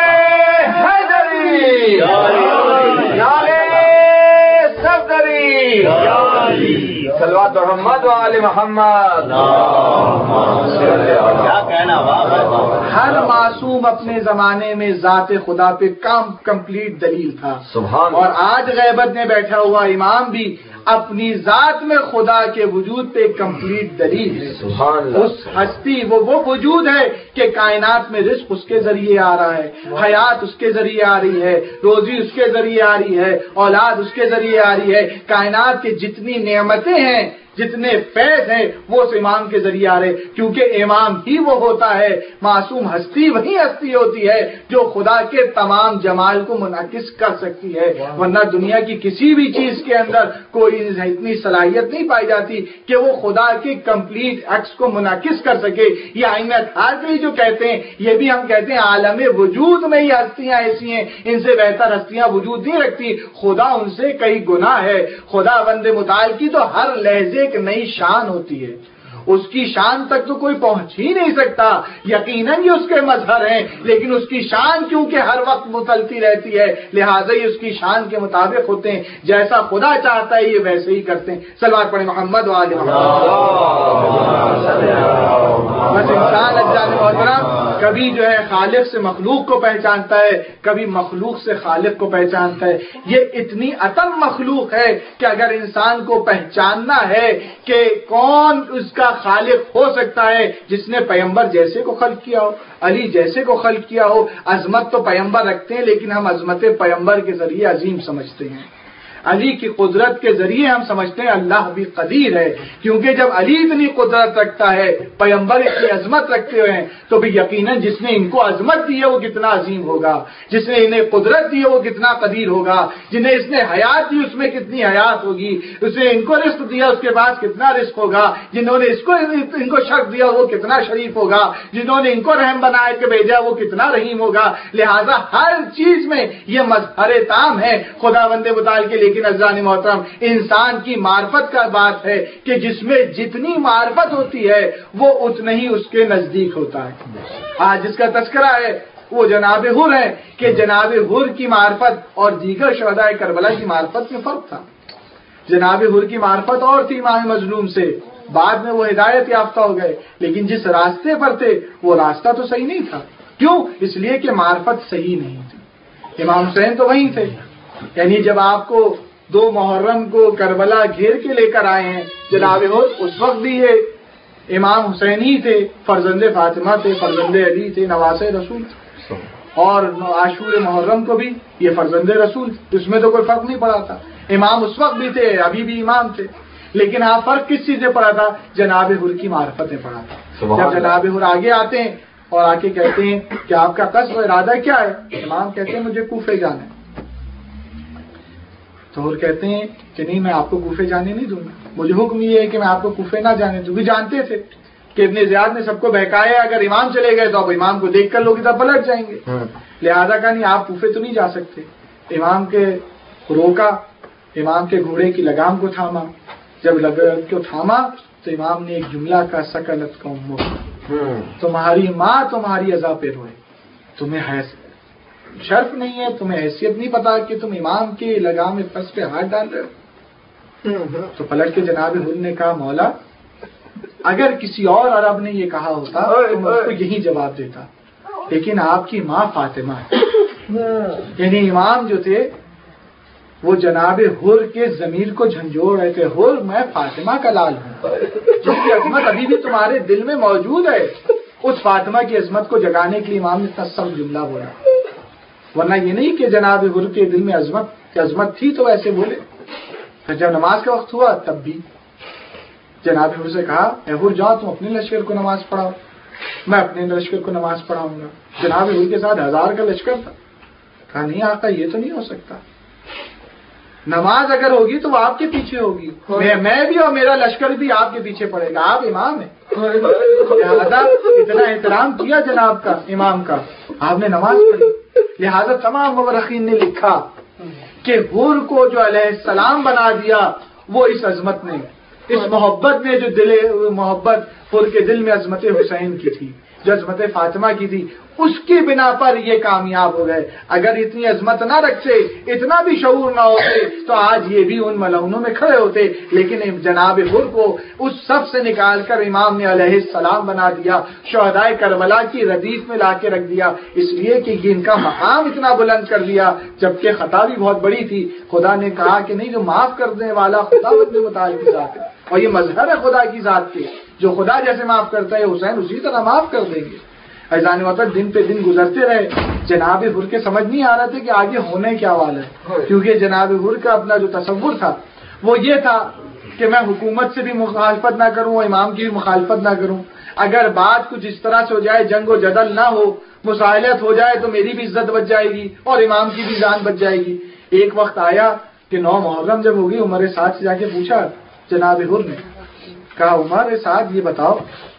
صلوات محمد و آل محمد. کیا کہنا. ہر معصوم اپنے زمانے میں ذات خدا پہ کام کمپلیٹ دلیل تھا. سبحان. اور آج غیبت میں بیٹھا ہوا امام بھی اپنی ذات میں خدا کے وجود پہ کمپلیٹ دلیل ہے. سبحان. اس ہستی وہ وہ وجود ہے کہ کائنات میں رزق اس کے ذریعے آ رہا ہے، حیات اس کے ذریعے آ رہی ہے، روزی اس کے ذریعے آ رہی ہے، اولاد اس کے ذریعے آ رہی ہے. کائنات کی جتنی نعمتیں ہیں جتنے فیض ہیں وہ اس امام کے ذریعے آ رہے، کیونکہ امام ہی وہ ہوتا ہے، معصوم ہستی وہی ہستی ہوتی ہے جو خدا کے تمام جمال کو منعکس کر سکتی ہے، ورنہ دنیا کی کسی بھی چیز کے اندر کوئی اتنی صلاحیت نہیں پائی جاتی کہ وہ خدا کے کمپلیٹ عکس کو منعکس کر سکے۔ یہ آئینہ حاضری جو کہتے ہیں، یہ بھی ہم کہتے ہیں عالم وجود میں یہ ہستیاں ایسی ہیں، ان سے بہتر ہستیاں وجود نہیں رکھتی، خدا ان سے کئی گنا ہے۔ خدا بند متعال کی تو ہر لہجے ایک نئی شان ہوتی ہے، اس کی شان تک تو کوئی پہنچ ہی نہیں سکتا، یقیناً یہ اس کے مظہر ہیں، لیکن اس کی شان کیونکہ ہر وقت متلتی رہتی ہے، لہٰذا یہ اس کی شان کے مطابق ہوتے ہیں، جیسا خدا چاہتا ہے یہ ویسے ہی کرتے ہیں۔ صلوات پڑھیں محمد وآل محمد۔ بس انسان اجزاء محترم کبھی جو ہے خالق سے مخلوق کو پہچانتا ہے، کبھی مخلوق سے خالق کو پہچانتا ہے۔ یہ اتنی اتم مخلوق ہے کہ اگر انسان کو پہچاننا ہے کہ کون اس کا خالق ہو سکتا ہے، جس نے پیغمبر جیسے کو خلق کیا ہو، علی جیسے کو خلق کیا ہو۔ عظمت تو پیغمبر رکھتے ہیں لیکن ہم عظمت پیغمبر کے ذریعے عظیم سمجھتے ہیں، علی کی قدرت کے ذریعے ہم سمجھتے ہیں اللہ بھی قدیر ہے، کیونکہ جب علی اتنی قدرت رکھتا ہے، پیغمبر اتنی عظمت رکھتے ہوئے ہیں، تو بھی یقیناً جس نے ان کو عظمت دی ہے وہ کتنا عظیم ہوگا، جس نے انہیں قدرت دی ہے وہ کتنا قدیر ہوگا، جنہیں اس نے حیات دی اس میں کتنی حیات ہوگی، اس نے ان کو رزق دیا اس کے پاس کتنا رزق ہوگا، جنہوں نے اس کو ان کو شرف دیا وہ کتنا شریف ہوگا، جنہوں نے ان کو رحم بنایا کے بھیجا وہ کتنا رحیم ہوگا۔ لہذا ہر چیز میں یہ مظہر تام ہے خدا بند متعال کے، لیکن عزیزان محترم انسان کی معرفت کا بات ہے کہ جس میں جتنی معرفت ہوتی ہے وہ اتنا ہی اس کے نزدیک ہوتا ہے۔ آج جس کا تذکرہ ہے وہ جناب حر ہے کہ جناب حر کی معرفت اور دیگر شہداء کربلا کی معرفت میں فرق تھا۔ جناب حر کی معرفت اور تھی امام مظلوم سے، بعد میں وہ ہدایت یافتہ ہو گئے، لیکن جس راستے پر تھے وہ راستہ تو صحیح نہیں تھا۔ کیوں؟ اس لیے کہ معرفت صحیح نہیں تھی۔ امام حسین تو وہیں تھے، یعنی جب آپ کو دو محرم کو کربلا گھیر کے لے کر آئے ہیں جناب حر، اس وقت بھی یہ امام حسین ہی تھے، فرزند فاطمہ تھے، فرزند علی تھے، نواز رسول تھے، اور عاشور محرم کو بھی یہ فرزند رسول تھے، اس میں تو کوئی فرق نہیں پڑا تھا۔ امام اس وقت بھی تھے، ابھی بھی امام تھے، لیکن آپ فرق کس چیز سے پڑا تھا؟ جناب حر کی معرفت میں پڑا تھا۔ جب جناب حر آگے آتے ہیں اور آ کے کہتے ہیں کہ آپ کا قصد و ارادہ کیا ہے، امام کہتے ہیں مجھے کوفے جانا ہے، تو حر کہتے ہیں کہ نہیں میں آپ کو کوفے جانے نہیں دوں گا، مجھے حکم یہ ہے کہ میں آپ کو کوفے نہ جانے دوں۔ بھی جانتے تھے کہ ابن زیاد نے سب کو بہکایا، اگر امام چلے گئے تو اب امام کو دیکھ کر لوگ ادھر پلٹ جائیں گے، لہذا کہا نہیں آپ کوفے تو نہیں جا سکتے۔ امام کے روکا، امام کے گھوڑے کی لگام کو تھاما، جب لگام کو تھاما تو امام نے ایک جملہ کا سکلت کا امو، تمہاری ماں تمہاری اذا پہ روئے، تمہیں شرف نہیں ہے، تمہیں حیثیت نہیں پتا کہ تم امام کی لگام پس پہ ہاتھ ڈال رہے ہو۔ تو پلٹ کے جناب حر نے کہا مولا اگر کسی اور عرب نے یہ کہا ہوتا تو میں اس کو یہی جواب دیتا، لیکن آپ کی ماں فاطمہ ہے، یعنی امام جو تھے وہ جناب حر کے ضمیر کو جھنجھوڑ رہے تھے، حر میں فاطمہ کا لال ہوں جس کی عظمت ابھی بھی تمہارے دل میں موجود ہے، اس فاطمہ کی عظمت کو جگانے کے لیے امام نے اتنا سخت جملہ بولا، ورنہ یہ نہیں کہ جناب حر کے دل میں عظمت عظمت تھی تو ایسے بولے۔ پھر جب نماز کا وقت ہوا تب بھی جناب حر سے کہا اے حر جاؤ تم اپنے لشکر کو نماز پڑھاؤ، میں اپنے لشکر کو نماز پڑھاؤں گا۔ جناب حر کے ساتھ ہزار کا لشکر تھا، کہا نہیں آقا یہ تو نہیں ہو سکتا، نماز اگر ہوگی تو وہ آپ کے پیچھے ہوگی، میں میں بھی اور میرا لشکر بھی آپ کے پیچھے پڑے گا، آپ امام ہیں۔ لہٰذا اتنا احترام کیا جناب کا امام کا، آپ نے نماز پڑھی۔ لہذا تمام مورخین نے لکھا کہ حر کو جو علیہ السلام بنا دیا وہ اس عظمت نے، اس محبت نے، جو دل محبت حر کے دل میں عظمت حسین کی تھی، جو عظمت فاطمہ کی تھی، اس کی بنا پر یہ کامیاب ہو گئے۔ اگر اتنی عظمت نہ رکھتے، اتنا بھی شعور نہ ہوتے تو آج یہ بھی ان ملعونوں میں کھڑے ہوتے، لیکن جناب حر کو اس سب سے نکال کر امام نے علیہ السلام بنا دیا، شہدائے کربلا کی ردیف میں لا کے رکھ دیا، اس لیے کہ یہ ان کا مقام اتنا بلند کر دیا، جبکہ خطا بھی بہت بڑی تھی۔ خدا نے کہا کہ نہیں، جو معاف کرنے والا خدا بند متعال کی ذات ہے، اور یہ مظہر ہے خدا کی ذات کے، جو خدا جیسے معاف کرتا ہے حسین اسی طرح معاف کر دیں گے۔ ایزان وطن دن پہ دن گزرتے رہے، جناب حر کے سمجھ نہیں آ رہا تھا کہ آگے ہونے کیا والا ہے، کیونکہ جناب حر کا اپنا جو تصور تھا وہ یہ تھا کہ میں حکومت سے بھی مخالفت نہ کروں اور امام کی بھی مخالفت نہ کروں. اگر بات کچھ اس طرح سے ہو جائے جنگ و جدل نہ ہو مسائلت ہو جائے تو میری بھی عزت بچ جائے گی اور امام کی بھی جان بچ جائے گی. ایک وقت آیا کہ نو محرم جب ہوگی عمر سعد سے جا کے پوچھا جناب حر نے کہا عمر سعد یہ بتاؤ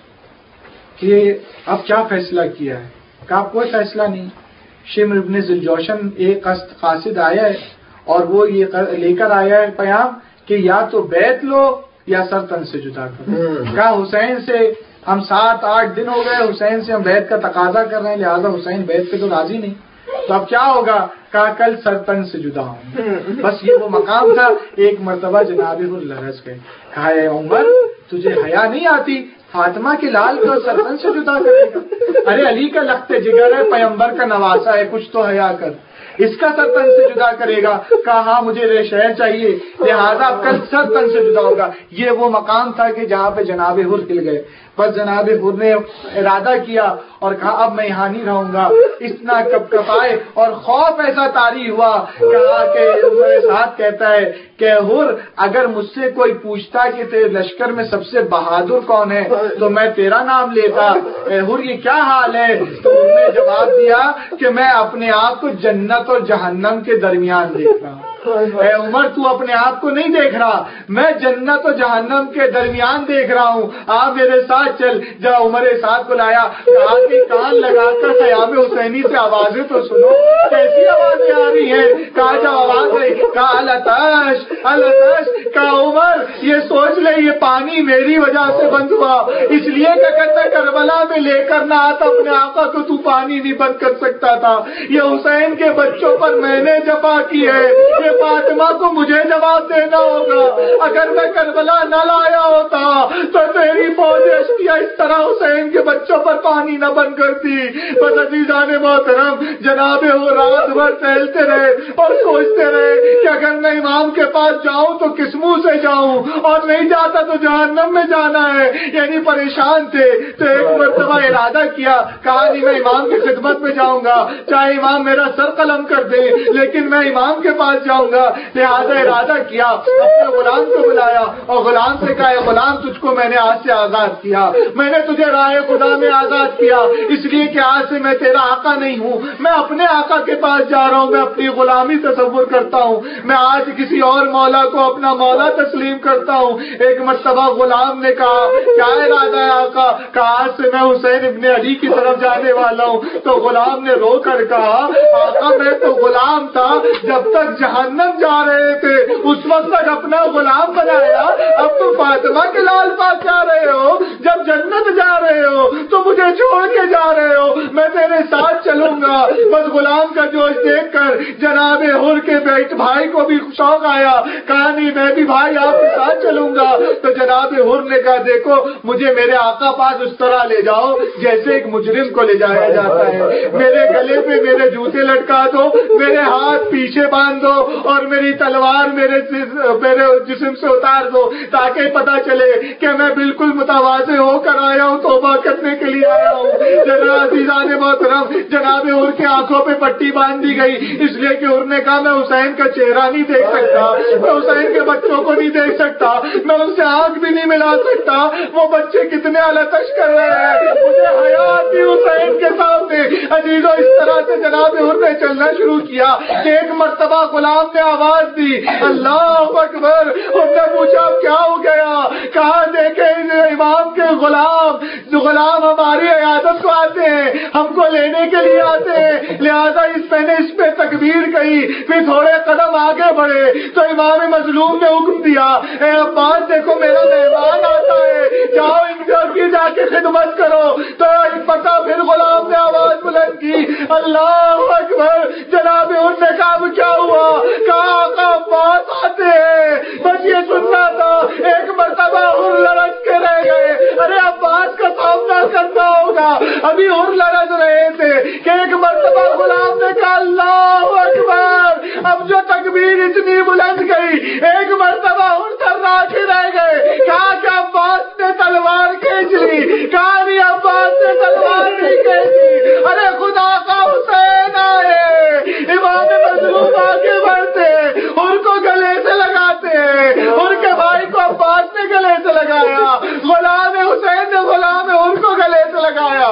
کہ اب کیا فیصلہ کیا ہے؟ کہا کوئی فیصلہ نہیں. شمر ابن ذوالجوشن ایک قاصد آیا ہے اور وہ یہ لے کر آیا ہے پیام کہ یا تو بیعت لو یا سر تن سے جدا کرو. کہا حسین سے ہم سات آٹھ دن ہو گئے حسین سے ہم بیعت کا تقاضا کر رہے ہیں لہٰذا حسین بیعت پہ تو راضی نہیں تو اب کیا ہوگا؟ کہا کل سر تن سے جدا ہوں. بس یہ وہ مقام تھا. ایک مرتبہ جناب لرز گئے. کہا اے عمر تجھے حیا نہیں آتی فاطمہ کے لال کو سر تن سے جدا کرے گا؟ ارے علی کا لخت جگر ہے پیغمبر کا نواسا ہے کچھ تو حیا کر اس کا سر تن سے جدا کرے گا؟ کہا ہاں مجھے ریشہ چاہیے لہٰذا کل سر تن سے جدا ہوگا. یہ وہ مقام تھا کہ جہاں پہ جناب حر ہل گئے. بس جناب حر نے ارادہ کیا اور کہا اب میں یہاں نہیں رہوں گا. اتنا کپ کپائے اور خوف ایسا طاری ہوا کہا کہ عمر سعد کہتا ہے کہ حر اگر مجھ سے کوئی پوچھتا کہ تیرے لشکر میں سب سے بہادر کون ہے تو میں تیرا نام لیتا. حر یہ کیا حال ہے؟ تو انہوں نے جواب دیا کہ میں اپنے آپ کو جنت اور جہنم کے درمیان دیکھ رہا ہوں. اے عمر تو اپنے آپ کو نہیں دیکھ رہا میں جنت و جہنم کے درمیان دیکھ رہا ہوں. آپ میرے ساتھ چل. جب عمر ساتھ کو لایا کہا کہ کان لگا کر خیام حسینی سے آوازیں تو سنو کیسی آوازیں آ رہی ہیں. کہا جب آواز آئی کہا الاتش الاتش. کہا عمر یہ سوچ لے یہ پانی میری وجہ سے بند ہوا اس لیے کہ کہتا کربلا میں لے کر نہ آتا اپنے آقا تو تو پانی نہیں بند کر سکتا تھا. یہ حسین کے بچوں پر میں نے جفا کی ہے یہ فاطمہ کو مجھے جواب دینا ہوگا. اگر میں کربلا نہ لایا ہوتا تو تیری فوج اشتیا اس طرح حسین کے بچوں پر پانی نہ بند کرتی. بس عزیزان محترم جناب وہ رات بھر ٹہلتے رہے اور سوچتے رہے کہ اگر میں امام کے پاس جاؤں تو کس منہ سے جاؤں اور نہیں جاتا تو جہنم میں جانا ہے. یعنی پریشان تھے. تو ایک مرتبہ ارادہ کیا کہا نہیں میں امام کی خدمت میں جاؤں گا چاہے امام میرا سر قلم کر دے لیکن میں امام کے پاس جاؤں گا. لہٰذا ارادہ کیا اپنے غلام کو بلایا اور غلام سے کہا غلام تجھ کو میں نے آج سے آزاد کیا میں نے تجھے راہ خدا میں آزاد کیا اس لیے کہ آج سے میں تیرا آقا نہیں ہوں میں اپنے آقا کے پاس جا رہا ہوں. میں اپنی غلامی تصور کرتا ہوں میں آج کسی اور مولا کو اپنا مولا تسلیم کرتا ہوں. ایک مرتبہ غلام نے کہا کیا ارادہ ہے آقا؟ کہا آج سے میں حسین ابن علی کی طرف جانے والا ہوں. تو غلام نے رو کر کہا آقا میں تو غلام تھا جب تک جہنم جا رہے تھے اس وقت تک اپنا غلام بنایا اب تو فاطمہ کے لال پاس جا رہے ہو جب جنت جا رہے ہو تو مجھے چھوڑ کے جا رہے ہو میں تیرے ساتھ چلوں گا. بس غلام کا جوش دیکھ کر جناب حر کے بیٹ بھائی کو بھی شوق آیا کہا نہیں میں بھی بھائی آپ کے ساتھ چلوں گا. تو جناب حر نے کہا دیکھو مجھے میرے آقا پاس اس طرح لے جاؤ جیسے ایک مجرم کو لے جایا جاتا ہے. میرے گلے پہ میرے جوتے لٹکا دو میرے ہاتھ پیچھے باندھ دو اور میری تلوار میرے میرے جسم سے اتار دو تاکہ پتا چلے کہ میں بالکل متواضع ہو کر آیا ہوں توبہ کرنے کے لیے آیا ہوں. جناب عزیزان محترم جناب حر کے آنکھوں پہ پٹی باندھ دی گئی اس لیے کہ حر نے کہا میں حسین کا چہرہ نہیں دیکھ سکتا میں حسین کے بچوں کو نہیں دیکھ سکتا میں ان سے آنکھ بھی نہیں ملا سکتا وہ بچے کتنے الاتش کر رہے ہیں مجھے حیا آتی حسین کے سامنے. عزیزوں اس طرح سے جناب حر نے چلنا شروع کیا. ایک مرتبہ غلام نے آواز دی اللہ اکبر. اس نے پوچھا کیا ہو گیا؟ کہا دیکھے امام کے غلام جو غلام ہماری عیادت کو آتے ہیں ہم کو لینے کے لیے آتے ہیں لہذا اس میں نے اس پہ تکبیر کہی پھر تھوڑے قدم آگے بڑھے تو امام مظلوم نے حکم دیا اے عباس دیکھو میرا مہمان آتا ہے جاؤ ان کی جا کے خدمت کرو. تو پتا پھر غلام نے آواز بلند کی اللہ اکبر. جناب ان نے کہا کیا ہوا؟ کہا آقا عباس آتے ہیں. بس یہ سننا تھا. ایک مرتبہ حر لڑک کے رہ گئے. ارے عباس کا سامنا کرنا ہوگا. ابھی حر لڑک رہے تھے کہ ایک مرتبہ غلام نے کہا اللہ اکبر. اب جو تکبیر اتنی بلند گئی ایک مرتبہ حر تھرا کے رہ گئے. کہا کہ عباس نے تلوار کھینچ لی. کہا نہیں عباس نے تلوار نہیں کھینچی. ارے خدا کا حسین آئے. امام مظلوم آگے بڑھتے حر کو گلے سے لگاتے حر کے بھائی کو عباس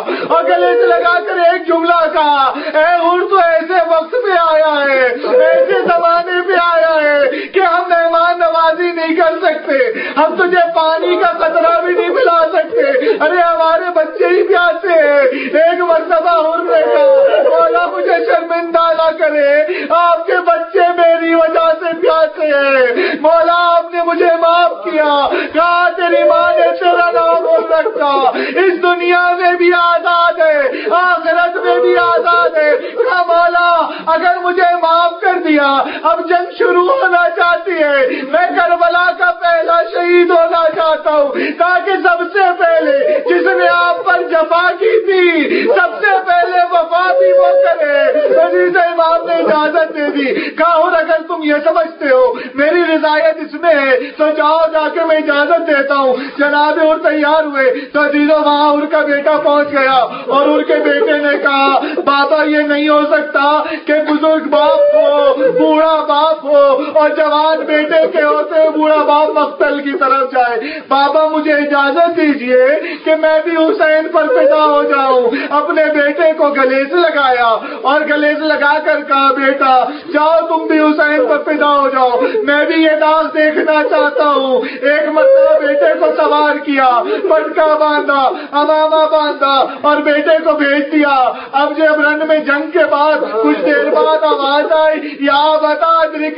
اور گلے سے لگا کر ایک جملہ کہا، اے ہور تو ایسے وقت پہ آیا ہے، ایسے زمانے پہ آیا ہے کہ ہم مہمان نوازی نہیں کر سکتے، ہم تجھے پانی کا قطرہ بھی نہیں پلا سکتے، ارے ہمارے بچے ہی پیاسے ہیں۔ ایک مرتبہ ہور نے کہا، مولا مجھے شرمندہ نہ کرے، آپ کے بچے میری وجہ سے پیاسے ہیں، مولا آپ نے مجھے معاف کیا۔ کہا تیری ماں نے تیرا نام اور رکھا، اس دنیا میں بھی آزاد ہے، آخرت میں بھی آزاد ہے۔ کہا مولا اگر مجھے معاف کر دیا، اب جنگ شروع ہونا چاہتی ہے، میں کربلا کا پہلا شہید ہونا چاہتا ہوں، تاکہ سب سے پہلے جس نے آپ پر جفا کی تھی سب سے پہلے وفا بھی وہ کرے۔ عزیز امام نے اجازت دے دی۔ کہا اور اگر تم یہ سمجھتے ہو میری رضایت اس میں ہے تو جاؤ، جا کے میں اجازت دیتا ہوں۔ جناب اور تیار ہوئے تو عزیزوں وہاں ان کا بیٹا پہنچ گیا اور ان کے بیٹے نے کہا، بابا یہ نہیں ہو سکتا کہ بزرگ باپ ہو، بوڑھا باپ ہو اور جوان بیٹے کے ہوتے بوڑھا باپ مقتل کی طرف جائے۔ بابا مجھے اجازت دیجئے کہ میں بھی حسین پر فدا ہو جاؤں۔ اپنے بیٹے کو گلے سے لگایا اور گلے سے لگا کر کہا، بیٹا جاؤ تم بھی حسین پر فدا ہو جاؤ، میں بھی یہ داغ دیکھنا چاہتا ہوں۔ ایک مرتبہ بیٹے کو سوار کیا، پٹکا باندھا، امامہ باندھا اور بیٹے کو بھیج دیا۔ اب جب رن میں جنگ کے بعد کچھ دیر بعد آواز آئی، یا بتا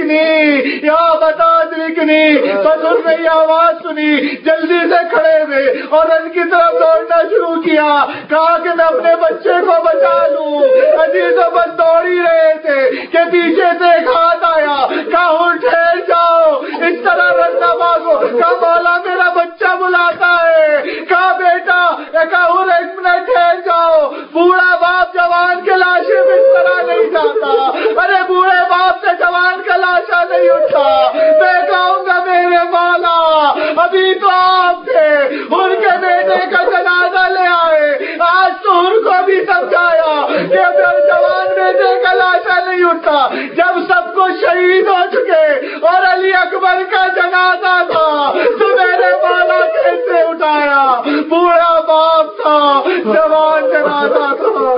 درکنی، یا بتا درکنی، بس ان نے یہ آواز سنی، جلدی سے کھڑے ہوئے اور رن کی طرف دوڑنا شروع کیا۔ کہا کہ میں اپنے بچے کو بچا لوں۔ عزیزوں بس دوڑ ہی رہے تھے کہ پیچھے سے ایک ہاتھ آیا، کہا ٹھہر جاؤ، اس طرح رن نہ بھاگو۔ کہا مولا میرا بچہ بلاتا ہے۔ کہا بیٹا، کہا ایک منٹ ٹھہر جاؤ، بوڑھا باپ جوان کے لاشیں میں اس طرح نہیں جاتا، ارے بوڑھے باپ سے جوان کا لاشا نہیں اٹھتا، میں کہوں گا میرے مولا ابھی تو آپ تھے، ان کے بیٹے کا جنازہ لے آئے، آج تو ان کو بھی سمجھایا کہ اگر جوان بیٹے کا لاشا نہیں اٹھتا، جب سب کو شہید ہو چکے اور علی اکبر کا جنازہ تھا تو میرے مولا کیسے اٹھایا؟ بوڑھا باپ تھا، جوان جنازہ تھا۔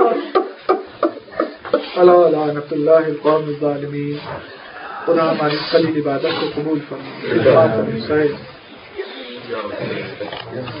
اللہ لعنت اللہ القوم الظالمین۔ خدا ہماری قلیل عبادت کو قبول فرمائے۔